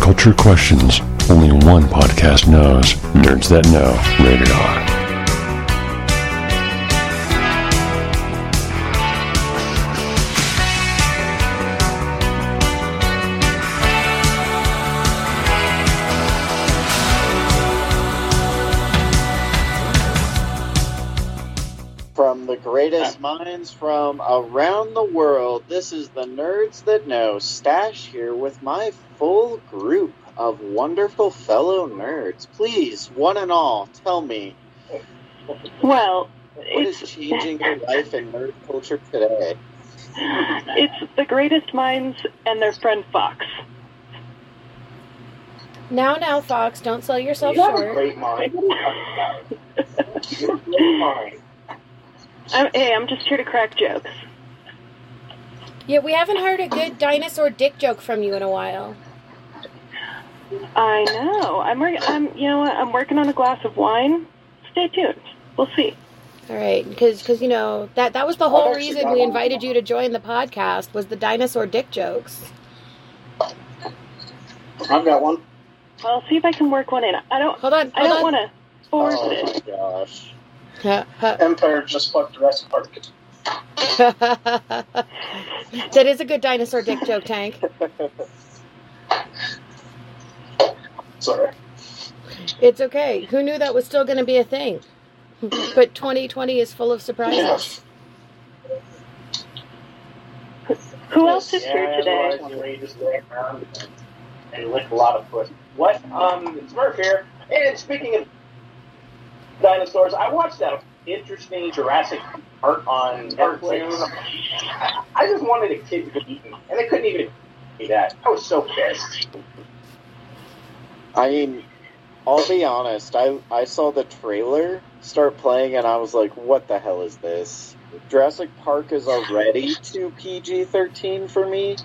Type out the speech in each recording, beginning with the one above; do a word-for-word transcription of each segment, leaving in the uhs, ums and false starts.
culture questions only one podcast knows. Nerds That Know. Rated R. From the greatest minds from around the world, this is the Nerds That Know. Stash here with my full group of wonderful fellow nerds. Please, one and all, tell me, well, what is changing your life in nerd culture today? It's the greatest minds and their friend Fox. Now, now, Fox, don't sell yourself You have short. a great mind. What are you talking about? You have a great mind. I'm, hey, I'm just here to crack jokes. Yeah, we haven't heard a good dinosaur dick joke from you in a while. I know. I'm, I'm, you know what? I'm working on a glass of wine. Stay tuned. We'll see. All right, because, you know, that, that was the whole I've actually reason got we one. invited you to join the podcast, was the dinosaur dick jokes. I've got one. I'll see if I can work one in. I don't. Hold on, I don't hold want to force Oh it. my gosh. Ha, ha. Empire just fucked Jurassic Park. That is a good dinosaur dick joke, Tank. Sorry. It's okay. Who knew that was still going to be a thing? But twenty twenty is full of surprises. Who else is Yeah, here today? otherwise you really just lay around and, and lick a lot of foot. What? Um, Smurf here. And speaking of dinosaurs, I watched that interesting Jurassic Park on Netflix. I just wanted a kid to eat me, and they couldn't even do that. I was so pissed. I mean, I'll be honest, I, I saw the trailer start playing and I was like, what the hell is this? Jurassic Park is already too P G thirteen for me.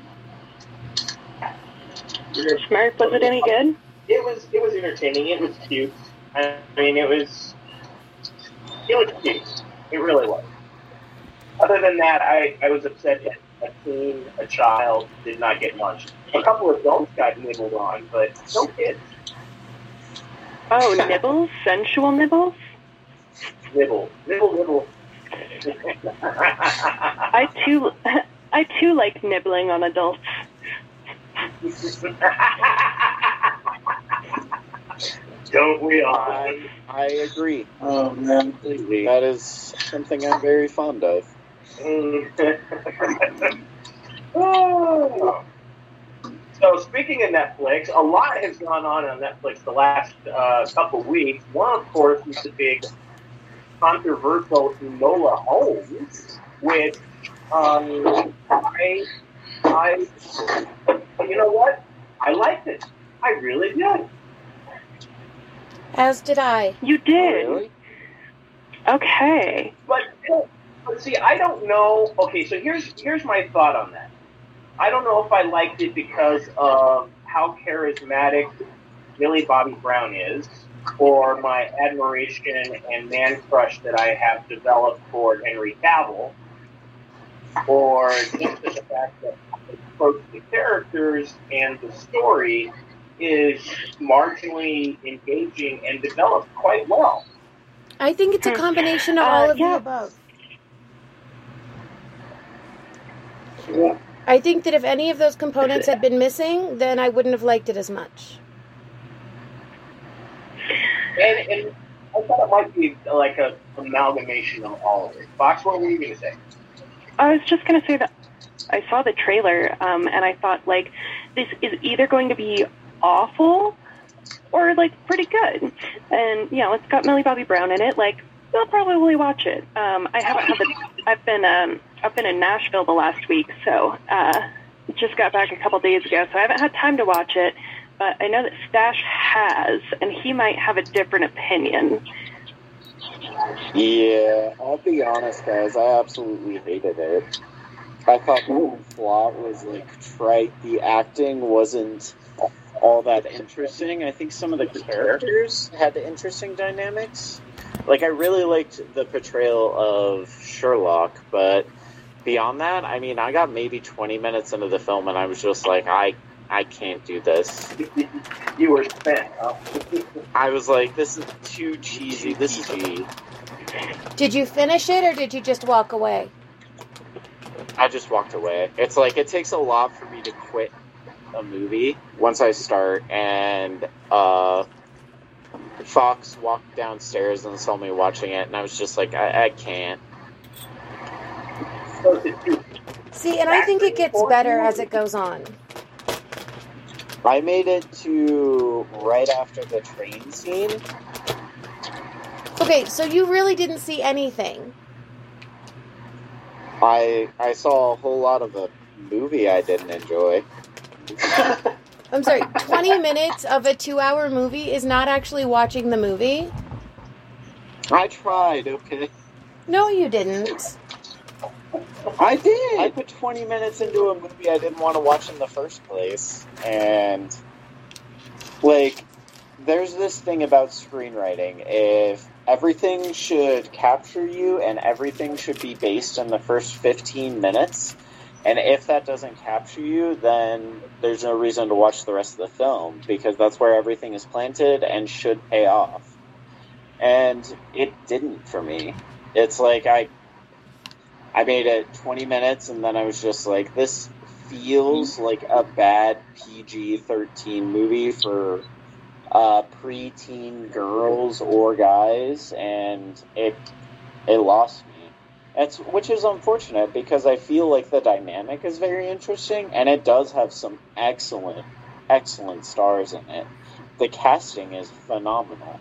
Smurf, was it any good? It was it was entertaining. It was cute. I mean, it was it was cute. It really was. Other than that, I, I was upset that a teen, a child, did not get lunch. A couple of adults got nibbled on, but no kids. Oh, nibbles? Sensual nibbles? Nibble, nibble, nibble. I too, I too like nibbling on adults. Don't we all? I, I agree. Oh man. Completely. That is something I'm very fond of. Oh. So speaking of Netflix, a lot has gone on on Netflix the last uh, couple of weeks. One, of course, is the big controversial Enola Holmes, which um, I, I, you know what? I liked it. I really did. As did I. You did? Really? Okay. But, but see, I don't know. Okay, so here's here's my thought on that. I don't know if I liked it because of how charismatic Millie Bobby Brown is, or my admiration and man crush that I have developed for Henry Cavill, or just the fact that both the characters and the story is marginally engaging and developed quite well. I think it's a combination of Uh, all of yeah. the above. Yeah. I think that if any of those components had been missing, then I wouldn't have liked it as much. And, and I thought it might be like a amalgamation of all of it. Fox, what were you going to say? I was just going to say that I saw the trailer, um, and I thought, like, this is either going to be awful or, like, pretty good. And, you know, it's got Millie Bobby Brown in it. Like, we'll probably watch it. Um, I haven't had the... I've been, um, I've been in Nashville the last week, so uh, just got back a couple days ago, so I haven't had time to watch it. But I know that Stash has, and he might have a different opinion. Yeah, I'll be honest, guys. I absolutely hated it. I thought the whole plot was like trite. The acting wasn't all that interesting. I think some of the characters had interesting dynamics. Like, I really liked the portrayal of Sherlock, but beyond that, I mean, I got maybe twenty minutes into the film and I was just like, I I can't do this. You were spent. Huh? I was like, this is too cheesy. This is cheesy. Did you finish it, or did you just walk away? I just walked away. It's like, it takes a lot for me to quit a movie once I start, and uh, Fox walked downstairs and saw me watching it, and I was just like, I, I can't. So did you? See, and I think it gets better as it goes on. I made it to right after the train scene. Okay, so you really didn't see anything. I I saw a whole lot of a movie I didn't enjoy. I'm sorry, twenty minutes of a two-hour movie is not actually watching the movie? I tried, okay? No, you didn't. I did! I put twenty minutes into a movie I didn't want to watch in the first place. And, like, there's this thing about screenwriting. If everything should capture you and everything should be based in the first fifteen minutes, and if that doesn't capture you, then there's no reason to watch the rest of the film, because that's where everything is planted and should pay off. And it didn't for me. It's like I I made it twenty minutes, and then I was just like, this feels like a bad P G thirteen movie for uh, pre-teen girls or guys, and it it lost me. It's, which is unfortunate, because I feel like the dynamic is very interesting, and it does have some excellent, excellent stars in it. The casting is phenomenal.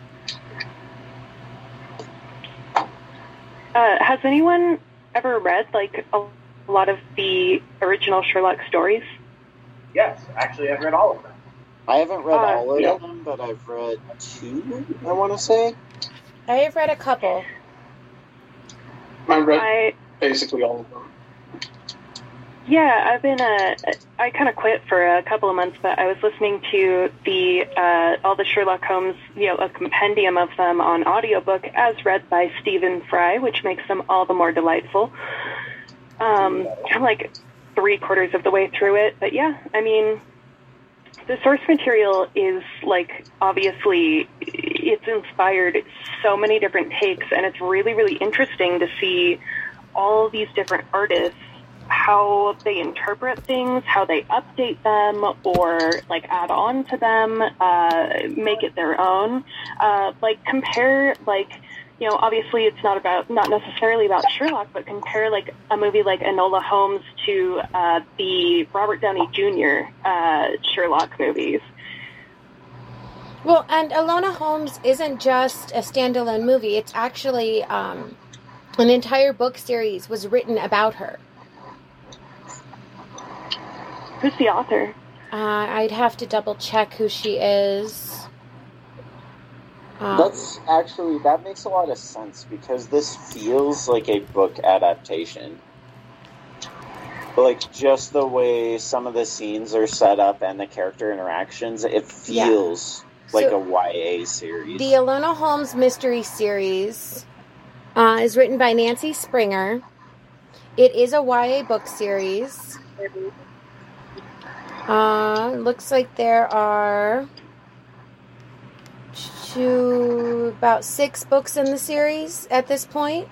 Uh, has anyone ever read, like, a lot of the original Sherlock stories? Yes, actually, I've read all of them. I haven't read Uh, all of yeah. them, but I've read two, I want to say. I have read a couple. I read I basically all of them. Yeah, I've been, uh, I kind of quit for a couple of months, but I was listening to the, uh, all the Sherlock Holmes, you know, a compendium of them on audiobook as read by Stephen Fry, which makes them all the more delightful. Um, I'm like three quarters of the way through it, but yeah, I mean, the source material is, like, obviously, it's inspired so many different takes, and it's really, really interesting to see all these different artists, how they interpret things, how they update them, or, like, add on to them, uh, make it their own. Uh, like, compare, like, you know, obviously it's not about, not necessarily about Sherlock, but compare, like, a movie like Enola Holmes to uh, the Robert Downey Junior Uh, Sherlock movies. Well, and Enola Holmes isn't just a standalone movie. It's actually um, an entire book series was written about her. Who's the author? Uh, I'd have to double check who she is. Um, That's actually, that makes a lot of sense, because this feels like a book adaptation. Like, just the way some of the scenes are set up and the character interactions, it feels Yeah. like So, a Y A series. the Enola Holmes mystery series uh, is written by Nancy Springer. It is a Y A book series. Uh, looks like there are two, about six books in the series at this point.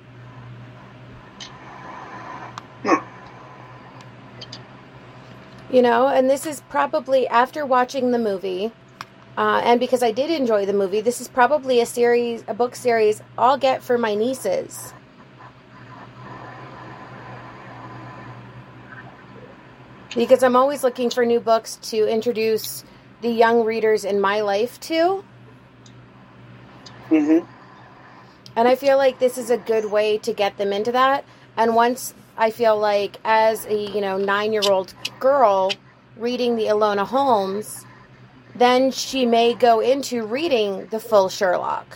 You know, and this is probably after watching the movie, uh, and because I did enjoy the movie, this is probably a series, a book series I'll get for my nieces. Because I'm always looking for new books to introduce the young readers in my life to. Mm-hmm. And I feel like this is a good way to get them into that. And once I feel like as a, you know, nine-year-old girl reading the Enola Holmes, then she may go into reading the full Sherlock.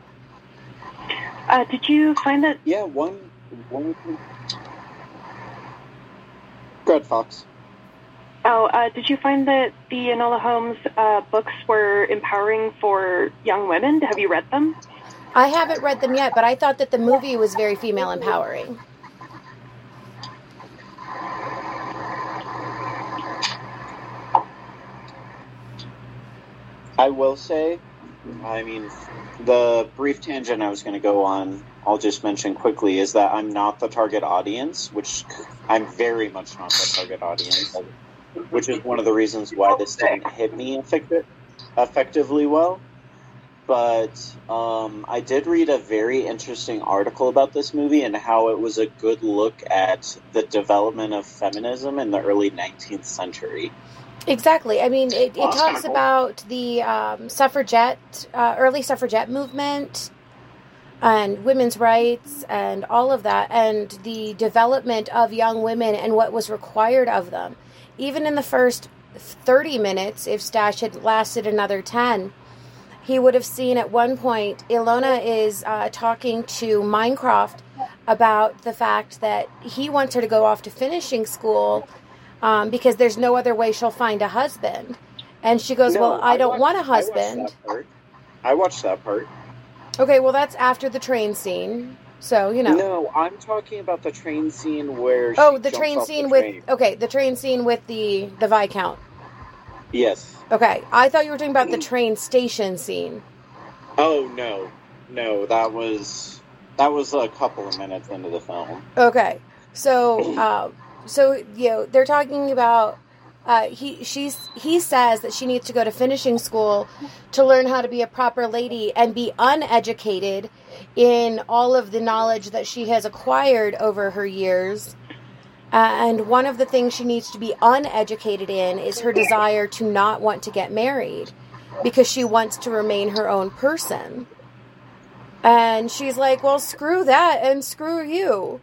Uh, did you find that? Yeah, one... one... Go ahead, Fox. Oh, uh, did you find that the Enola Holmes uh, books were empowering for young women? Have you read them? I haven't read them yet, but I thought that the movie was very female empowering. I will say, I mean, the brief tangent I was going to go on, I'll just mention quickly, is that I'm not the target audience, which I'm very much not the target audience, which is one of the reasons why this didn't hit me effective, effectively well. But um, I did read a very interesting article about this movie and how it was a good look at the development of feminism in the early nineteenth century. Exactly. I mean, it, it Well, that's talks kinda cool. about the um, suffragette, uh, early suffragette movement and women's rights and all of that, and the development of young women and what was required of them. Even in the first thirty minutes, if Stash had lasted another ten, he would have seen at one point, Ilona is uh, talking to Minecraft about the fact that he wants her to go off to finishing school um, because there's no other way she'll find a husband. And she goes, No, well, I don't watched- want a I watched husband. that part. I watched that part. Okay, well, that's after the train scene. So, you know. No, I'm talking about the train scene where oh, she the jumps train off the scene train. with, okay, the train scene with the, the Viscount. Yes. Okay, I thought you were talking about the train station scene. Oh, no. No, that was... That was a couple of minutes into the film. Okay, so uh, so you know they're talking about uh, he she's he says that she needs to go to finishing school to learn how to be a proper lady and be uneducated in all of the knowledge that she has acquired over her years. Uh, and one of the things she needs to be uneducated in is her desire to not want to get married because she wants to remain her own person. And she's like, well, screw that and screw you.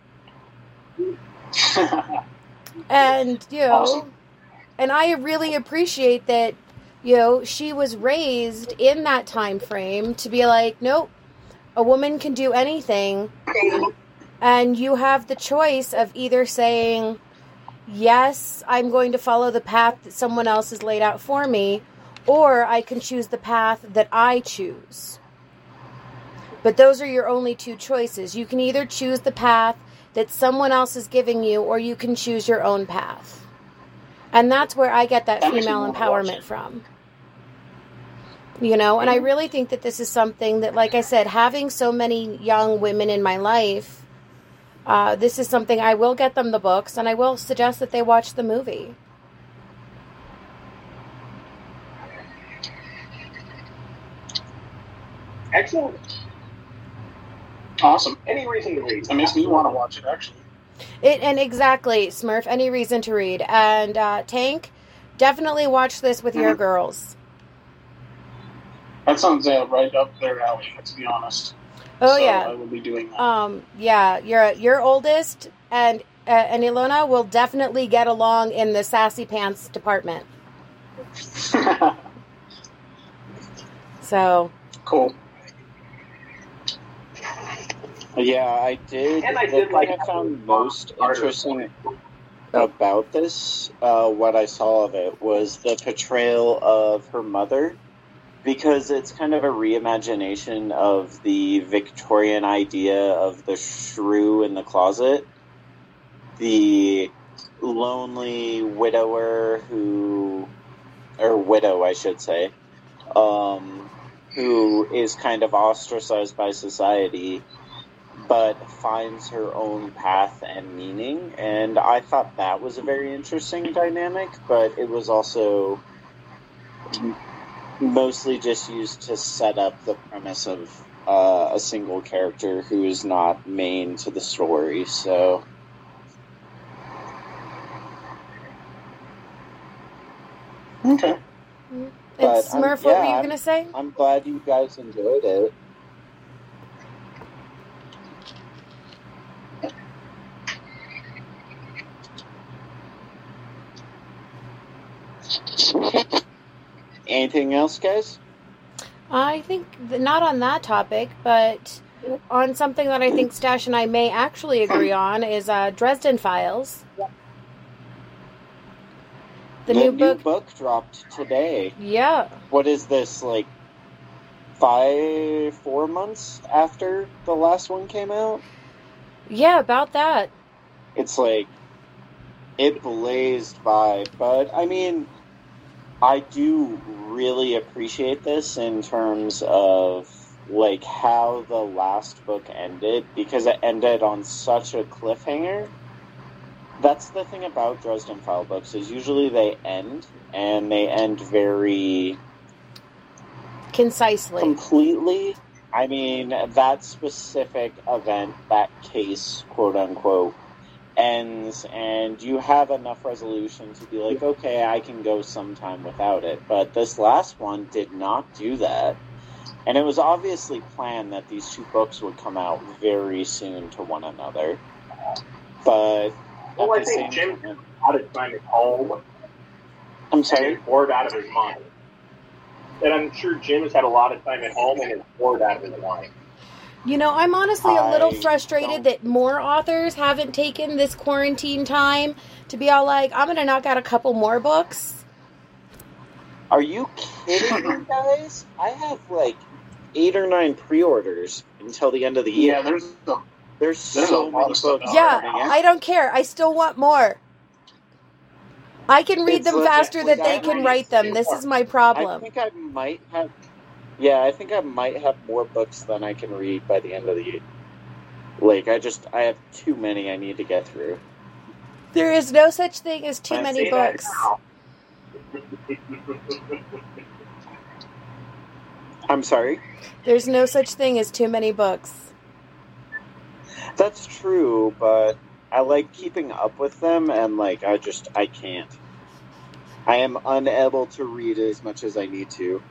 And, you know, Awesome. and I really appreciate that, you know, she was raised in that time frame to be like, nope, a woman can do anything. And you have the choice of either saying, yes, I'm going to follow the path that someone else has laid out for me, or I can choose the path that I choose. But those are your only two choices. You can either choose the path that someone else is giving you, or you can choose your own path. And that's where I get that That makes me female wanna watch empowerment it. from. You know, and I really think that this is something that, like I said, having so many young women in my life, uh, this is something I will get them the books, and I will suggest that they watch the movie. Excellent. Awesome. Any reason to read? That makes me want to watch it, actually. It, and exactly, Smurf, any reason to read. And uh, Tank, definitely watch this with your Mhm. girls. That sounds uh, right up their alley, to be honest. Oh, so yeah. I will be doing that. Um, yeah, your your oldest and uh, and Ilona will definitely get along in the sassy pants department. So, Cool. Yeah, I did. And I the did thing like I found how- most interesting about this, uh, what I saw of it, was the portrayal of her mother, because it's kind of a reimagination of the Victorian idea of the shrew in the closet, the lonely widower who, or widow, I should say, um, who is kind of ostracized by society, but finds her own path and meaning. And I thought that was a very interesting dynamic, but it was also m- mostly just used to set up the premise of uh, a single character who is not main to the story. So, Okay. and But, um, Smurf, what were yeah, you I'm- going to say? I'm glad you guys enjoyed it. Anything else, guys? I think th- not on that topic, but on something that I think Stash and I may actually agree on is uh, Dresden Files. The, new book. dropped today. Yeah. What is this, like five, four months after the last one came out? Yeah, about that. It's like, it blazed by, but I mean, I do really appreciate this in terms of like how the last book ended, because it ended on such a cliffhanger. That's the thing about Dresden File books, is usually they end, and they end very concisely, completely. I mean, that specific event, that case, quote unquote, ends, and you have enough resolution to be like, okay, I can go sometime without it. But this last one did not do that. And it was obviously planned that these two books would come out very soon to one another. But well, I think Jim had a lot of time at home. I'm sorry? And bored out of his mind. And I'm sure Jim has had a lot of time at home and is bored out of his mind. You know, I'm honestly a little I frustrated don't- that more authors haven't taken this quarantine time to be all like, I'm going to knock out a couple more books. Are you kidding me, guys? I have like eight or nine pre-orders until the end of the year. Yeah, there's a, There's, there's so a lot many of stuff books out Yeah, coming out. I don't care. I still want more. I can read It's them legit- faster than like, they I can read write them. it This more. is my I problem. think I might have. Yeah, I think I might have more books than I can read by the end of the year. Like, I just I have too many I need to get through. There is no such thing as too I many Say that books. now. I'm sorry. There's no such thing as too many books. That's true, but I like keeping up with them, and like I just I can't. I am unable to read as much as I need to.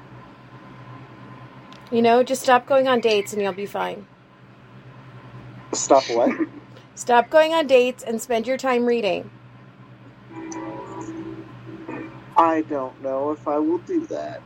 You know, just stop going on dates and you'll be fine. Stop what? Stop going on dates and spend your time reading. I don't know if I will do that.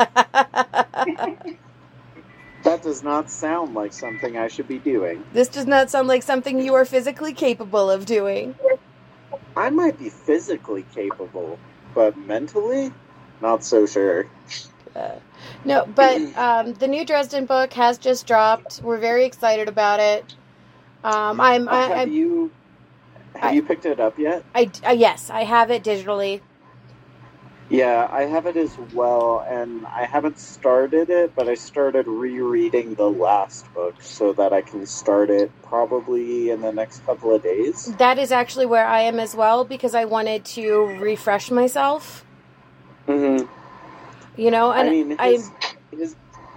That does not sound like something I should be doing. This does not sound like something you are physically capable of doing. I might be physically capable, but mentally, not so sure. Uh, no, but um, the new Dresden book has just dropped. We're very excited about it. Um, I'm, I, have I'm, you have I- you picked it up yet? I, uh, yes, I have it digitally. Yeah, I have it as well, and I haven't started it, but I started rereading the last book so that I can start it probably in the next couple of days. That is actually where I am as well, because I wanted to refresh myself. Mm-hmm. You know, and I mean, I his, his...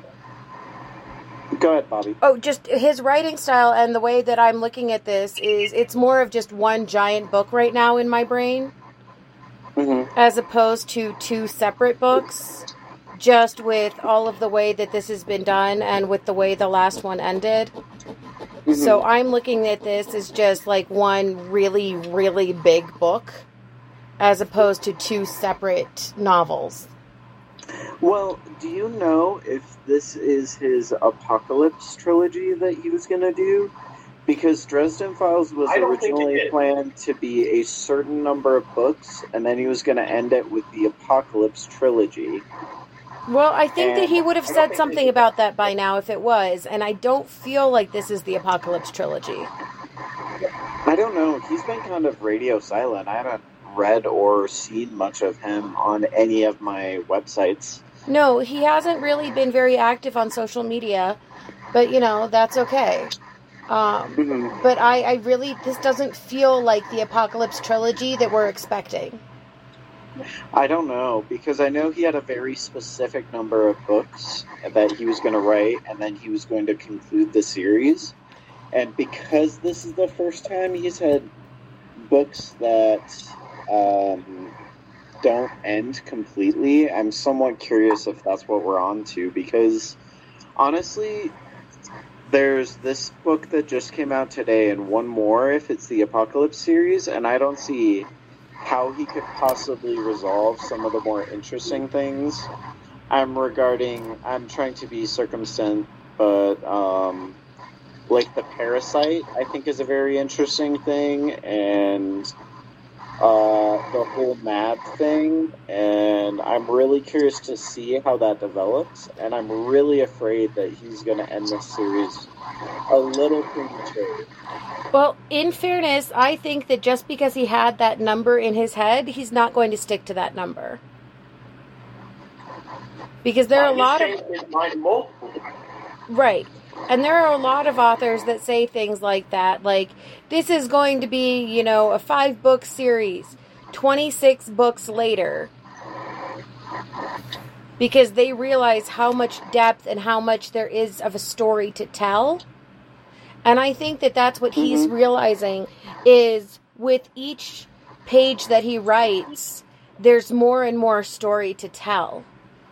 Go ahead, Bobby. oh, just his writing style and the way that I'm looking at this is it's more of just one giant book right now in my brain, Mm-hmm. as opposed to two separate books. Just with all of the way that this has been done and with the way the last one ended. Mm-hmm. So I'm looking at this as just like one really, really big book, as opposed to two separate novels. Well, do you know if this is his Apocalypse trilogy that he was going to do? Because Dresden Files was I don't think it originally did. planned to be a certain number of books, and then he was going to end it with the Apocalypse trilogy. Well, I think that he would have I don't said think something they did about that by now if it was, and I don't feel like this is the Apocalypse trilogy. I don't know. He's been kind of radio silent. I haven't read or seen much of him on any of my websites. No, he hasn't really been very active on social media, but you know, that's okay. Um, Mhm. but I, I really, this doesn't feel like the Apocalypse trilogy that we're expecting. I don't know, because I know he had a very specific number of books that he was going to write, and then he was going to conclude the series. And because this is the first time he's had books that um, don't end completely, I'm somewhat curious if that's what we're on to, because honestly, there's this book that just came out today and one more if it's the Apocalypse series, and I don't see how he could possibly resolve some of the more interesting things. I'm regarding, I'm trying to be circumspect, but um, like the Parasite, I think is a very interesting thing, and uh, the whole Mad thing, and I'm really curious to see how that develops, and I'm really afraid that he's going to end this series a little prematurely. Well, in fairness, I think that just because he had that number in his head, he's not going to stick to that number. Because there are a Uh, lot he's of... changed his mind multiple times. Right. And there are a lot of authors that say things like that. Like, this is going to be, you know, a five-book series. twenty-six books later. Because they realize how much depth and how much there is of a story to tell. And I think that that's what he's Mhm. realizing is with each page that he writes, there's more and more story to tell.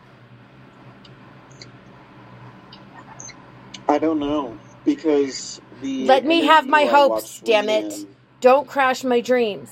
I don't know, because the... Let me have my interview I hopes, watched damn with it. him- Don't crash my dreams.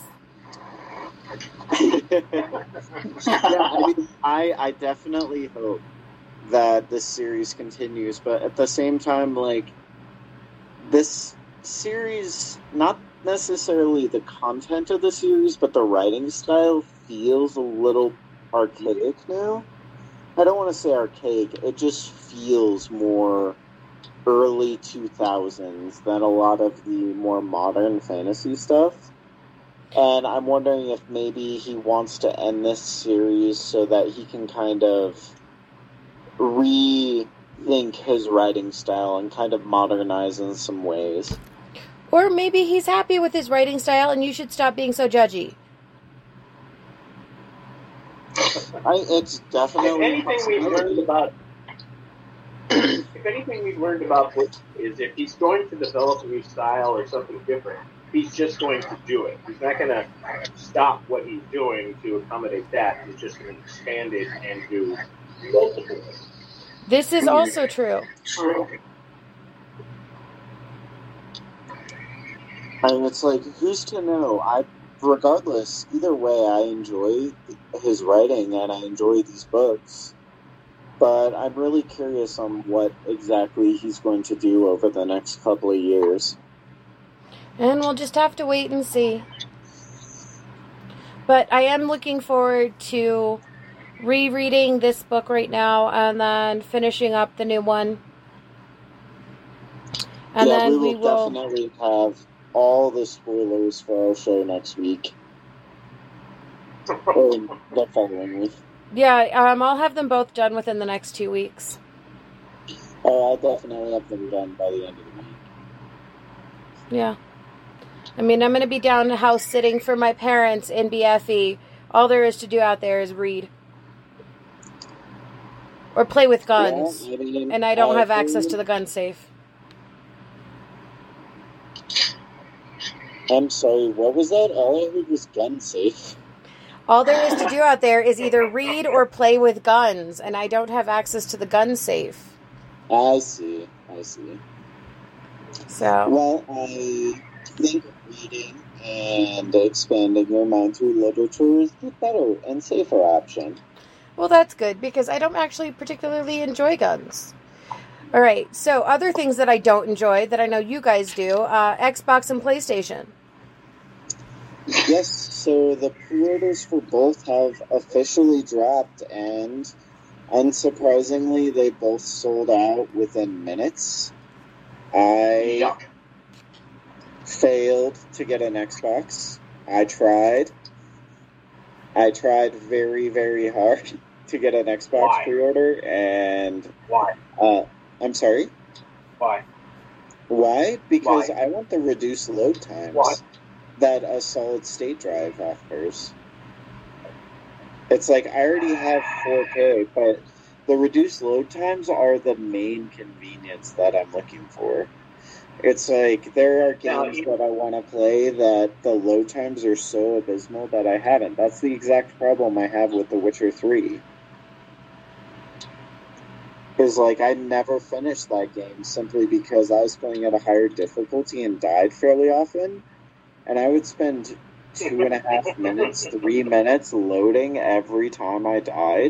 yeah, I mean, I, I definitely hope that this series continues, but at the same time, like, this series, not necessarily the content of the series, but the writing style feels a little archaic now. I don't want to say archaic, it just feels more early two thousands than a lot of the more modern fantasy stuff. And I'm wondering if maybe he wants to end this series so that he can kind of rethink his writing style and kind of modernize in some ways. Or maybe he's happy with his writing style and you should stop being so judgy. I, it's If definitely... anything we've learned about, if anything we've learned about Butch is if he's going to develop a new style or something different, he's just going to do it. He's not going to stop what he's doing to accommodate that. He's just going to expand it and do multiple things. This is also true. True. I mean, it's like, who's to know? I, regardless, either way, I enjoy his writing and I enjoy these books. But I'm really curious on what exactly he's going to do over the next couple of years. And we'll just have to wait and see. But I am looking forward to rereading this book right now and then finishing up the new one. And yeah, then we will, we will definitely have all the spoilers for our show next week. Or the following week. Yeah, um, I'll have them both done within the next two weeks. Oh, I'll definitely have them done by the end of the week. Yeah. I mean, I'm going to be down house sitting for my parents in B F E. All there is to do out there is read. Or play with guns. Yeah, I mean, And I don't I have access heard- to the gun safe. I'm sorry, what was that? All I heard was gun safe. All there is to do out there is either read or play with guns. And I don't have access to the gun safe. I see, I see. So, Well, I think reading and expanding your mind through literature is the better and safer option. well, that's good because I don't actually particularly enjoy guns. All right, so other things that I don't enjoy that I know you guys do, uh, Xbox and PlayStation. Yes, so the pre-orders for both have officially dropped, and unsurprisingly, they both sold out within minutes. I Yuck. failed to get an Xbox. I tried. I tried very, very hard to get an Xbox Why? pre-order, and Why? uh, I'm sorry. Why? Why? Because Why? I want the reduced load times Why? that a solid state drive offers. It's like I already have four K, but the reduced load times are the main convenience that I'm looking for. It's like there are Now, games you- that I want to play that the load times are so abysmal that I haven't. That's the exact problem I have with The Witcher three. Is like I never finished that game simply because I was playing at a higher difficulty and died fairly often. And I would spend two and a half minutes, three minutes loading every time I died.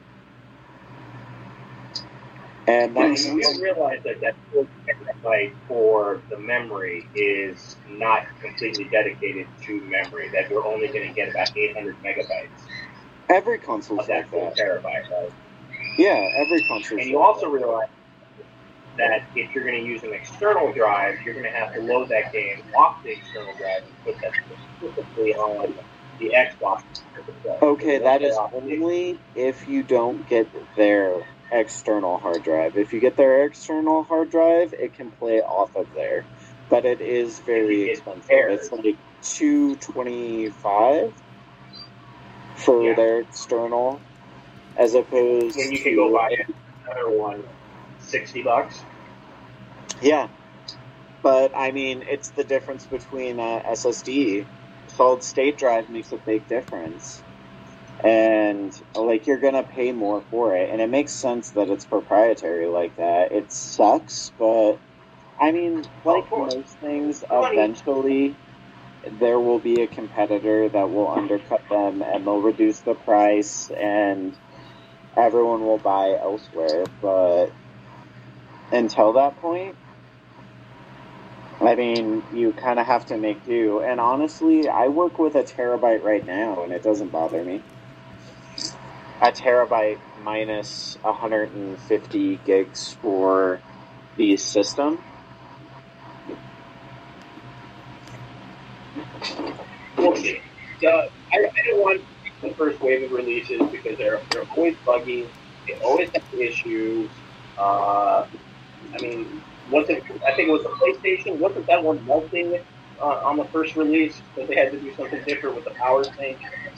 And But that's, you do realize that that full terabyte for the memory is not completely dedicated to memory, that we're only going to get about eight hundred megabytes every console's of that like full that. terabyte, right? Yeah, every console's And you like also that. realize that if you're going to use an external drive, you're going to have to load that game off the external drive and put that specifically on the Xbox. Okay, that is only if you don't get their external hard drive. If you get their external hard drive, it can play off of there, but it is very expensive. It's like two twenty five for Yeah. their external, as opposed When you to can go buy another one, sixty bucks. Yeah, but I mean, it's the difference between uh, S S D. Solid state drive makes a big difference. And, like, you're going to pay more for it. And it makes sense that it's proprietary like that. It sucks, but, I mean, like most things, eventually there will be a competitor that will undercut them and they'll reduce the price and everyone will buy elsewhere. But until that point, I mean, you kind of have to make do. And honestly, I work with a terabyte right now, and it doesn't bother me. A terabyte minus one hundred fifty gigs for the system. Okay. Uh, I, I don't want the first wave of releases because they're they're always buggy. They always have issues. Uh, I mean, wasn't I think it was the PlayStation? Wasn't that one melting uh, on the first release? Because they had to do something different with the power thing.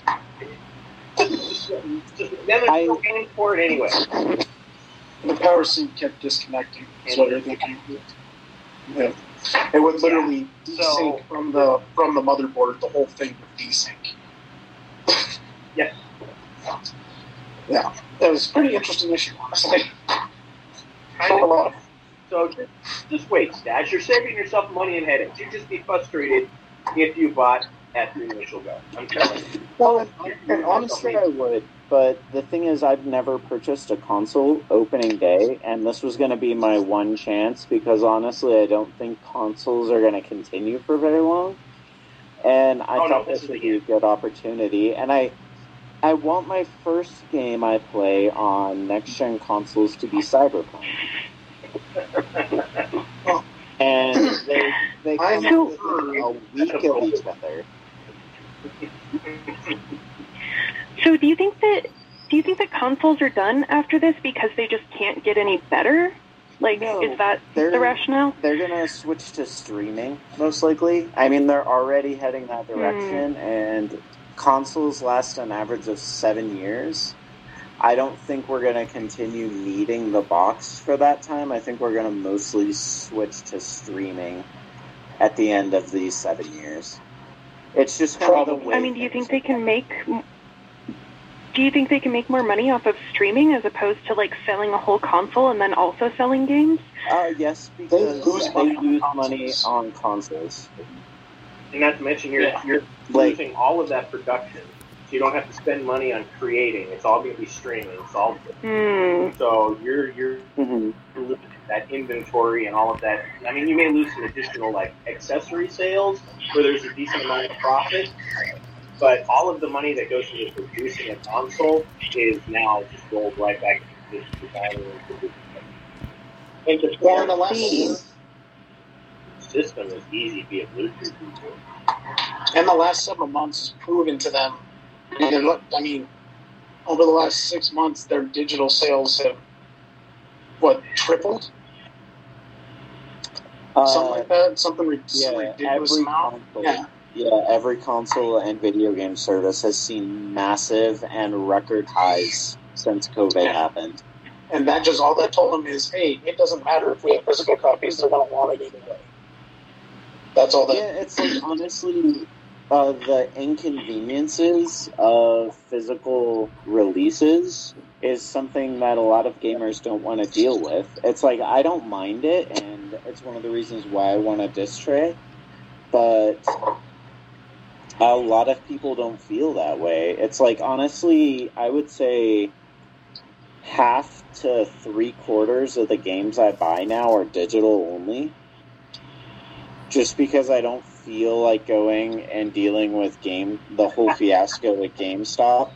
Just, just then they're still paying for it anyway. The power sync kept disconnecting. That's what everything came with. Yeah. It would literally Yeah. desync So- from the from the motherboard. The whole thing would desync. Yes. Yeah, that was a pretty interesting issue, honestly. I Took a know. lot of So just, just wait, Stash. You're saving yourself money and headaches. You'd just be frustrated if you bought at the initial go. I'm telling you. Well, and, and honestly, I would. But the thing is, I've never purchased a console opening day, and this was going to be my one chance because honestly, I don't think consoles are going to continue for very long. And I Oh, no, thought this this is would the be a good opportunity. And I, I want my first game I play on next-gen consoles to be Cyberpunk. And they they I come know. out within a week of each other. So do you think that do you think that consoles are done after this because they just can't get any better? Like, No, is that they're- the rationale? They're gonna switch to streaming, most likely. I mean, they're already heading that direction, and consoles last an average of seven years. I don't think we're gonna continue needing the box for that time. I think we're gonna mostly switch to streaming at the end of these seven years. It's just kind of the way. I mean, do you things think they can make do you think they can make more money off of streaming as opposed to like selling a whole console and then also selling games? Uh, yes, because They lose they money on lose consoles. money on consoles. And not to mention, you're, Yeah. you're Like- losing all of that production. So you don't have to spend money on creating. It's all going to be streaming. It's all Hmm. so you're you're Mm-hmm. losing that inventory and all of that. I mean, you may lose some additional like accessory sales where there's a decent amount of profit, but all of the money that goes into producing a console is now just rolled right back into the design and the Well, in the last system is easy via Bluetooth. in the last several months has proven to them. I mean, they're look- I mean, over the last six months, their digital sales have what tripled, Uh, something like that, something ri- Yeah, some ridiculous every amount. console, Yeah. yeah, every console and video game service has seen massive and record highs since COVID Yeah. happened. And that just all that told them is, hey, it doesn't matter if we have physical copies; they're going to want it anyway. That's all that. Yeah, it's like honestly, uh, the inconveniences of physical releases is something that a lot of gamers don't want to deal with. It's like I don't mind it, and it's one of the reasons why I want a disc tray, but a lot of people don't feel that way. It's like honestly, I would say half to three quarters of the games I buy now are digital only. Just because I don't feel like going and dealing with game the whole fiasco at GameStop.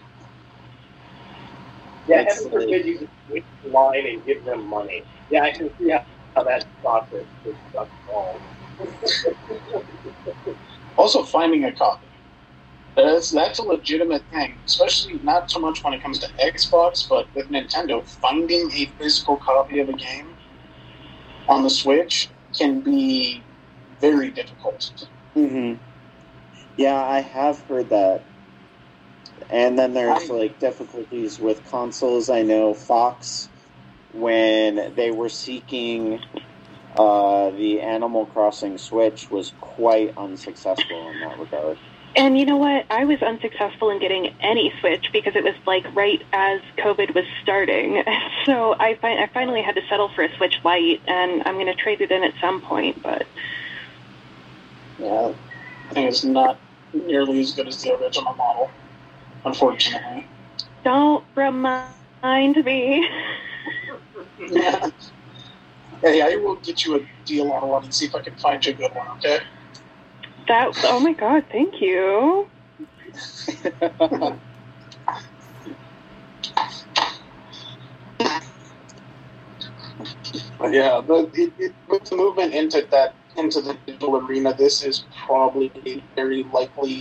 Yeah, It's heaven forbid you just wait in line and give them money. Yeah, I can see how, how that process is stuck wrong. Also, finding a copy. That's, that's a legitimate thing, especially not so much when it comes to Xbox, but with Nintendo, finding a physical copy of a game on the Switch can be very difficult. Mm-hmm. Yeah, I have heard that. And then there's, I, like, difficulties with consoles. I know Fox, when they were seeking uh, the Animal Crossing Switch, was quite unsuccessful in that regard. And you know what? I was unsuccessful in getting any Switch because it was, like, right as COVID was starting. So I, fi- I finally had to settle for a Switch Lite, and I'm going to trade it in at some point, but... Yeah, I think it's not nearly as good as the original model, unfortunately. Don't remind me. Yeah. Hey, I will get you a deal on one and see if I can find you a good one, okay? That, oh my god, thank you. Yeah, the, it, it, with the movement into that into the digital arena, this is probably a very likely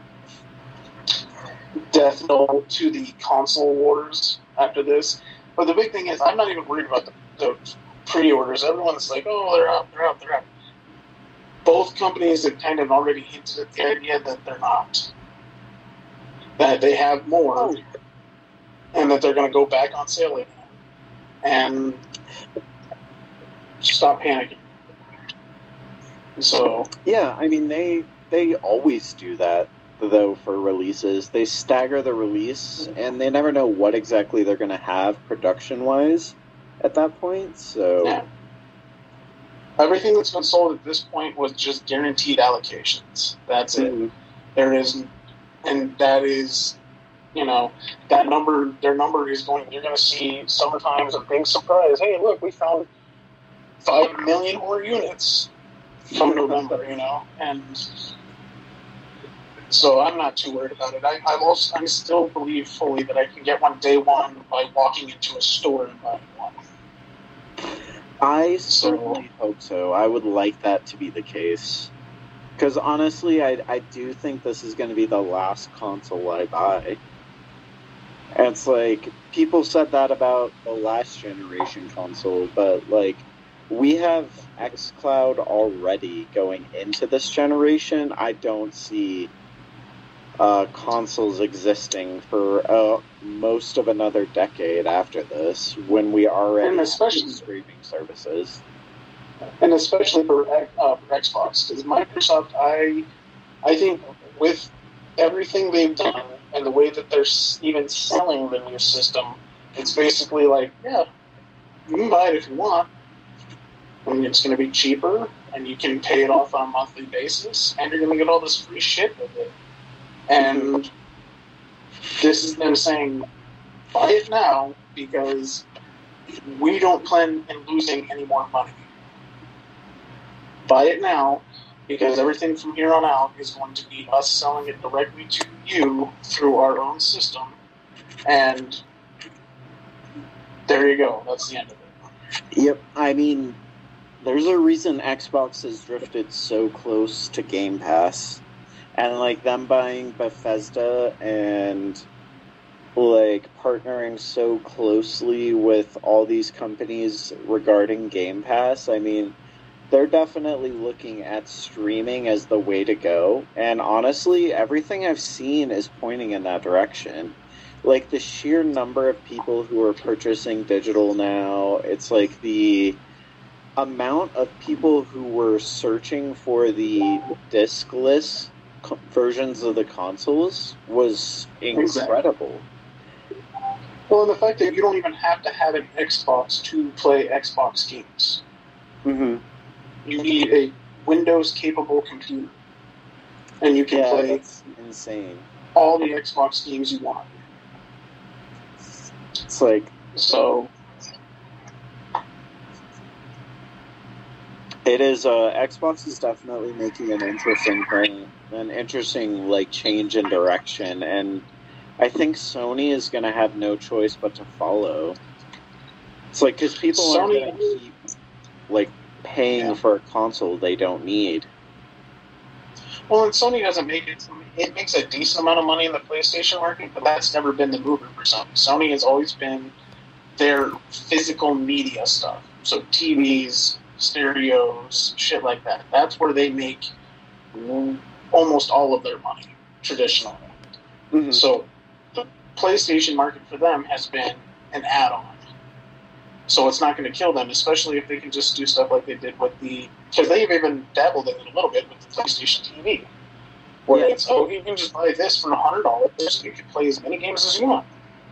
death knell to the console wars after this. But the big thing is, I'm not even worried about the, the pre-orders. Everyone's like, oh, they're out, they're out, they're out. Both companies have kind of already hinted at the idea that they're not. That they have more, oh. and that they're going to go back on sale again. And stop panicking. So yeah, I mean they they always do that though for releases. They stagger the release, and they never know what exactly they're going to have production wise at that point. So yeah. Everything that's been sold at this point was just guaranteed allocations. That's it. Mm-hmm. There is, and that is, you know, that number. Their number is going. You're going to see sometimes a big surprise. Hey, look, we found five million more units from November. You know, and so I'm not too worried about it. I I, also, I still believe fully that I can get one day one by walking into a store and buying one. I certainly so, hope so. I would like that to be the case. Because honestly, I, I do think this is going to be the last console I buy. And it's like, people said that about the last generation console, but like, we have xCloud already going into this generation. I don't see uh, consoles existing for uh, most of another decade after this, when we already have streaming services. And especially for, uh, for Xbox, because Microsoft, I, I think with everything they've done and the way that they're even selling the new system, it's basically like, yeah, you can buy it if you want, and it's going to be cheaper, and you can pay it off on a monthly basis, and you're going to get all this free shit with it. And this is them saying, buy it now, because we don't plan on losing any more money. Buy it now, because everything from here on out is going to be us selling it directly to you through our own system. And there you go. That's the end of it. Yep. I mean, there's a reason Xbox has drifted so close to Game Pass. And, like, them buying Bethesda and, like, partnering so closely with all these companies regarding Game Pass, I mean, they're definitely looking at streaming as the way to go. And honestly, everything I've seen is pointing in that direction. Like, the sheer number of people who are purchasing digital now, it's like the amount of people who were searching for the discless versions of the consoles was incredible. Exactly. Well, and the fact that you don't even have to have an Xbox to play Xbox games. Mm-hmm. You need a Windows-capable computer, and you can yeah, play that's insane. all the Xbox games you want. It's like so. It is. Uh, Xbox is definitely making an interesting thing, an interesting like change in direction, and I think Sony is going to have no choice but to follow. It's like because people Sony, are going to keep like paying yeah. for a console they don't need. Well, and Sony doesn't make it. It makes a decent amount of money in the PlayStation market, but that's never been the mover for Sony. Sony has always been their physical media stuff. So T Vs, stereos, shit like that. That's where they make almost all of their money, traditionally. Mm-hmm. So the PlayStation market for them has been an add-on. So it's not going to kill them, especially if they can just do stuff like they did with the... Because they've even dabbled in it a little bit with the PlayStation T V. Where Yeah. it's, oh, you can just buy this for one hundred dollars and you can play as many games as you want.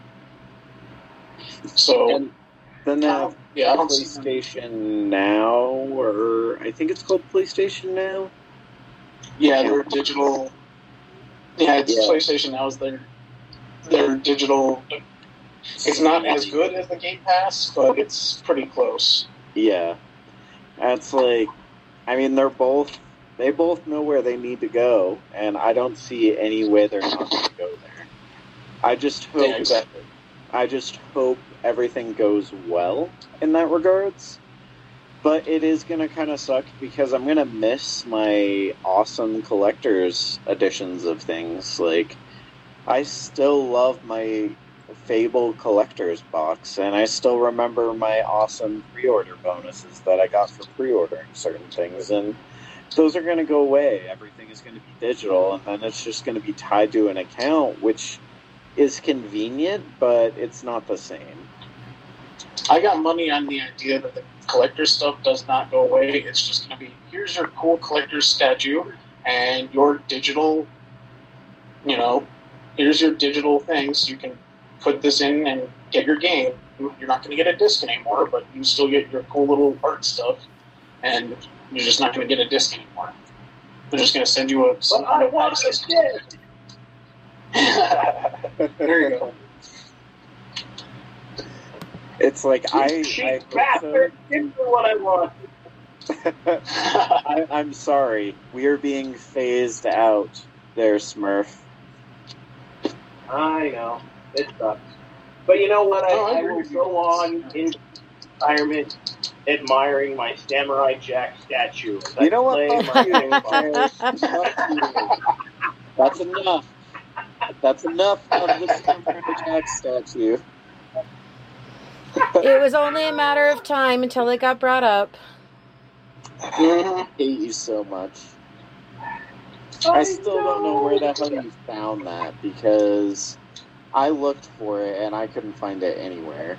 So... And then they have yeah, I don't see PlayStation Now, or I think it's called PlayStation Now. Yeah, their digital... Yeah, it's Yeah. PlayStation Now is their, their digital... It's not as good as the Game Pass, but it's pretty close. Yeah. That's like, I mean, they're both, they both know where they need to go, and I don't see any way they're not going to go there. I just hope, Yeah, exactly. I just hope everything goes well in that regards. But it is going to kind of suck because I'm going to miss my awesome collector's editions of things. Like, I still love my Fable collector's box, and I still remember my awesome pre-order bonuses that I got for pre-ordering certain things, and those are going to go away. Everything is going to be digital, and then it's just going to be tied to an account, which is convenient, but it's not the same. I got money on the idea that the collector stuff does not go away. It's just going to be, here's your cool collector's statue, and your digital, you know, here's your digital things. You can put this in and get your game. You're not going to get a disc anymore, but you still get your cool little art stuff, and you're just not going to get a disc anymore. They're just going to send you a... But I want a disc! There you go. It's like, I... Cheap I hope so. bastard! Give me what I want! I, I'm sorry. We are being phased out there, Smurf. I know. It sucks. But you know what? I, Oh, I I agree will with you. go on in retirement admiring my Samurai Jack statue. as I You know what? play Fuck my you, Xbox. Fuck you. That's enough. That's enough of the Samurai Jack statue. It was only a matter of time until it got brought up. I hate you so much. I still don't know where the hell you found that, because I looked for it and I couldn't find it anywhere.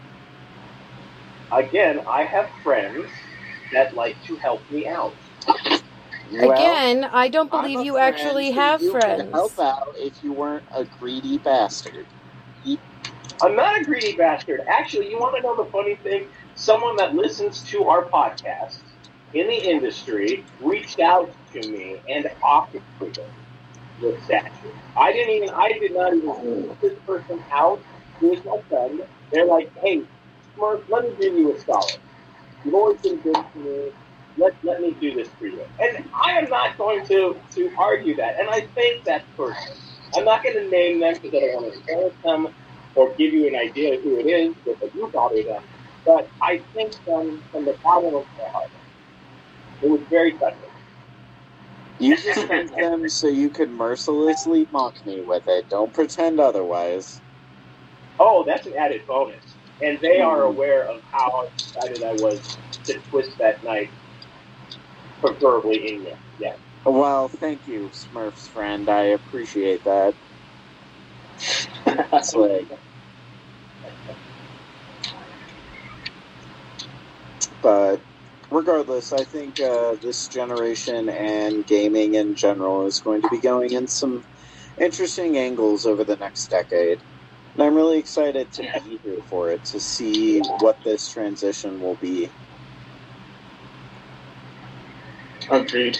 Again, I have friends that like to help me out. Well, Again, I don't I'm believe a you friend, actually so have you could friends. help out if you weren't a greedy bastard. I'm not a greedy bastard. Actually, you want to know the funny thing? Someone that listens to our podcast in the industry reached out to me and offered me the statue. I didn't even, I did not even seek this person out. He was my friend. They're like, hey, Smurf, let me give you a scholar. You've always been good to me. Let, let me do this for you. And I am not going to, to argue that. And I thank that person. I'm not going to name them because I don't want to embarrass them or give you an idea of who it is with a you bother them. But I thank them from the bottom of my heart. It was very touching. You just thanked them so you could mercilessly mock me with it. Don't pretend otherwise. Oh, that's an added bonus. And they are aware of how excited I was to twist that knife, preferably in you. Yeah. Well, thank you, Smurf's friend. I appreciate that. It's like, but regardless, I think uh, this generation and gaming in general is going to be going in some interesting angles over the next decade. And I'm really excited to be here for it, to see what this transition will be. Agreed.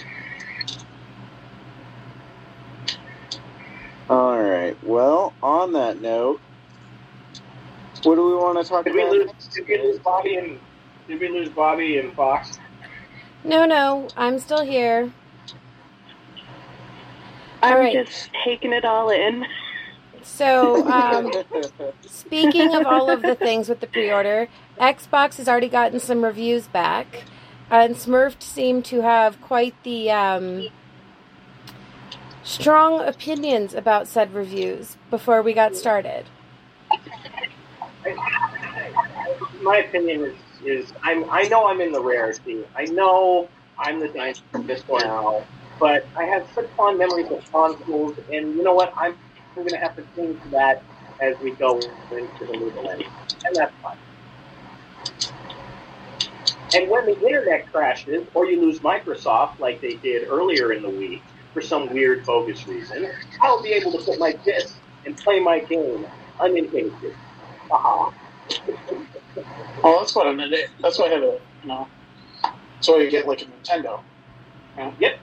Alright, well, on that note, what do we want to talk Did we about lose? next? Did we lose Bobby and Did we lose Bobby and Fox? No, no, I'm still here. I'm All right. just taking it all in. So, um, speaking of all of the things with the pre-order, Xbox has already gotten some reviews back, and Smurf seemed to have quite the um, strong opinions about said reviews before we got started. My opinion is, is I'm, I know I'm in the rarity. I know I'm the dinosaur now, but I have such fond memories of consoles, and you know what? I'm, I'm going to have to cling to that as we go into the new millennium, and that's fine. And when the internet crashes, or you lose Microsoft like they did earlier in the week for some weird bogus reason, I'll be able to put my disc and play my game uninhibited. Aha. Well, that's what I mean. That's why I had a, you know, that's why you get like a Nintendo. Yeah. Yep.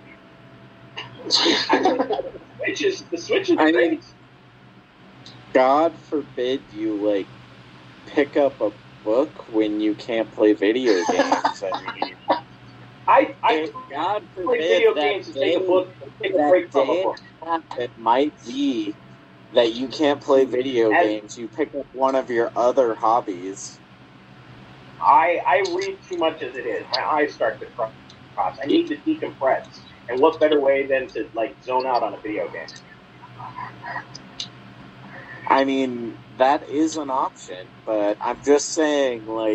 the Switch is, the Switch is I great. mean, God forbid you, like, pick up a book when you can't play video games. I mean, I, I God play forbid video that games and day, take a book, take a that break from a day book. it might be that you can't play video As- games. You pick up one of your other hobbies. I, I read too much as it is. My eyes start to cross. I need to decompress. And what better way than to, like, zone out on a video game? I mean, that is an option, but I'm just saying, like,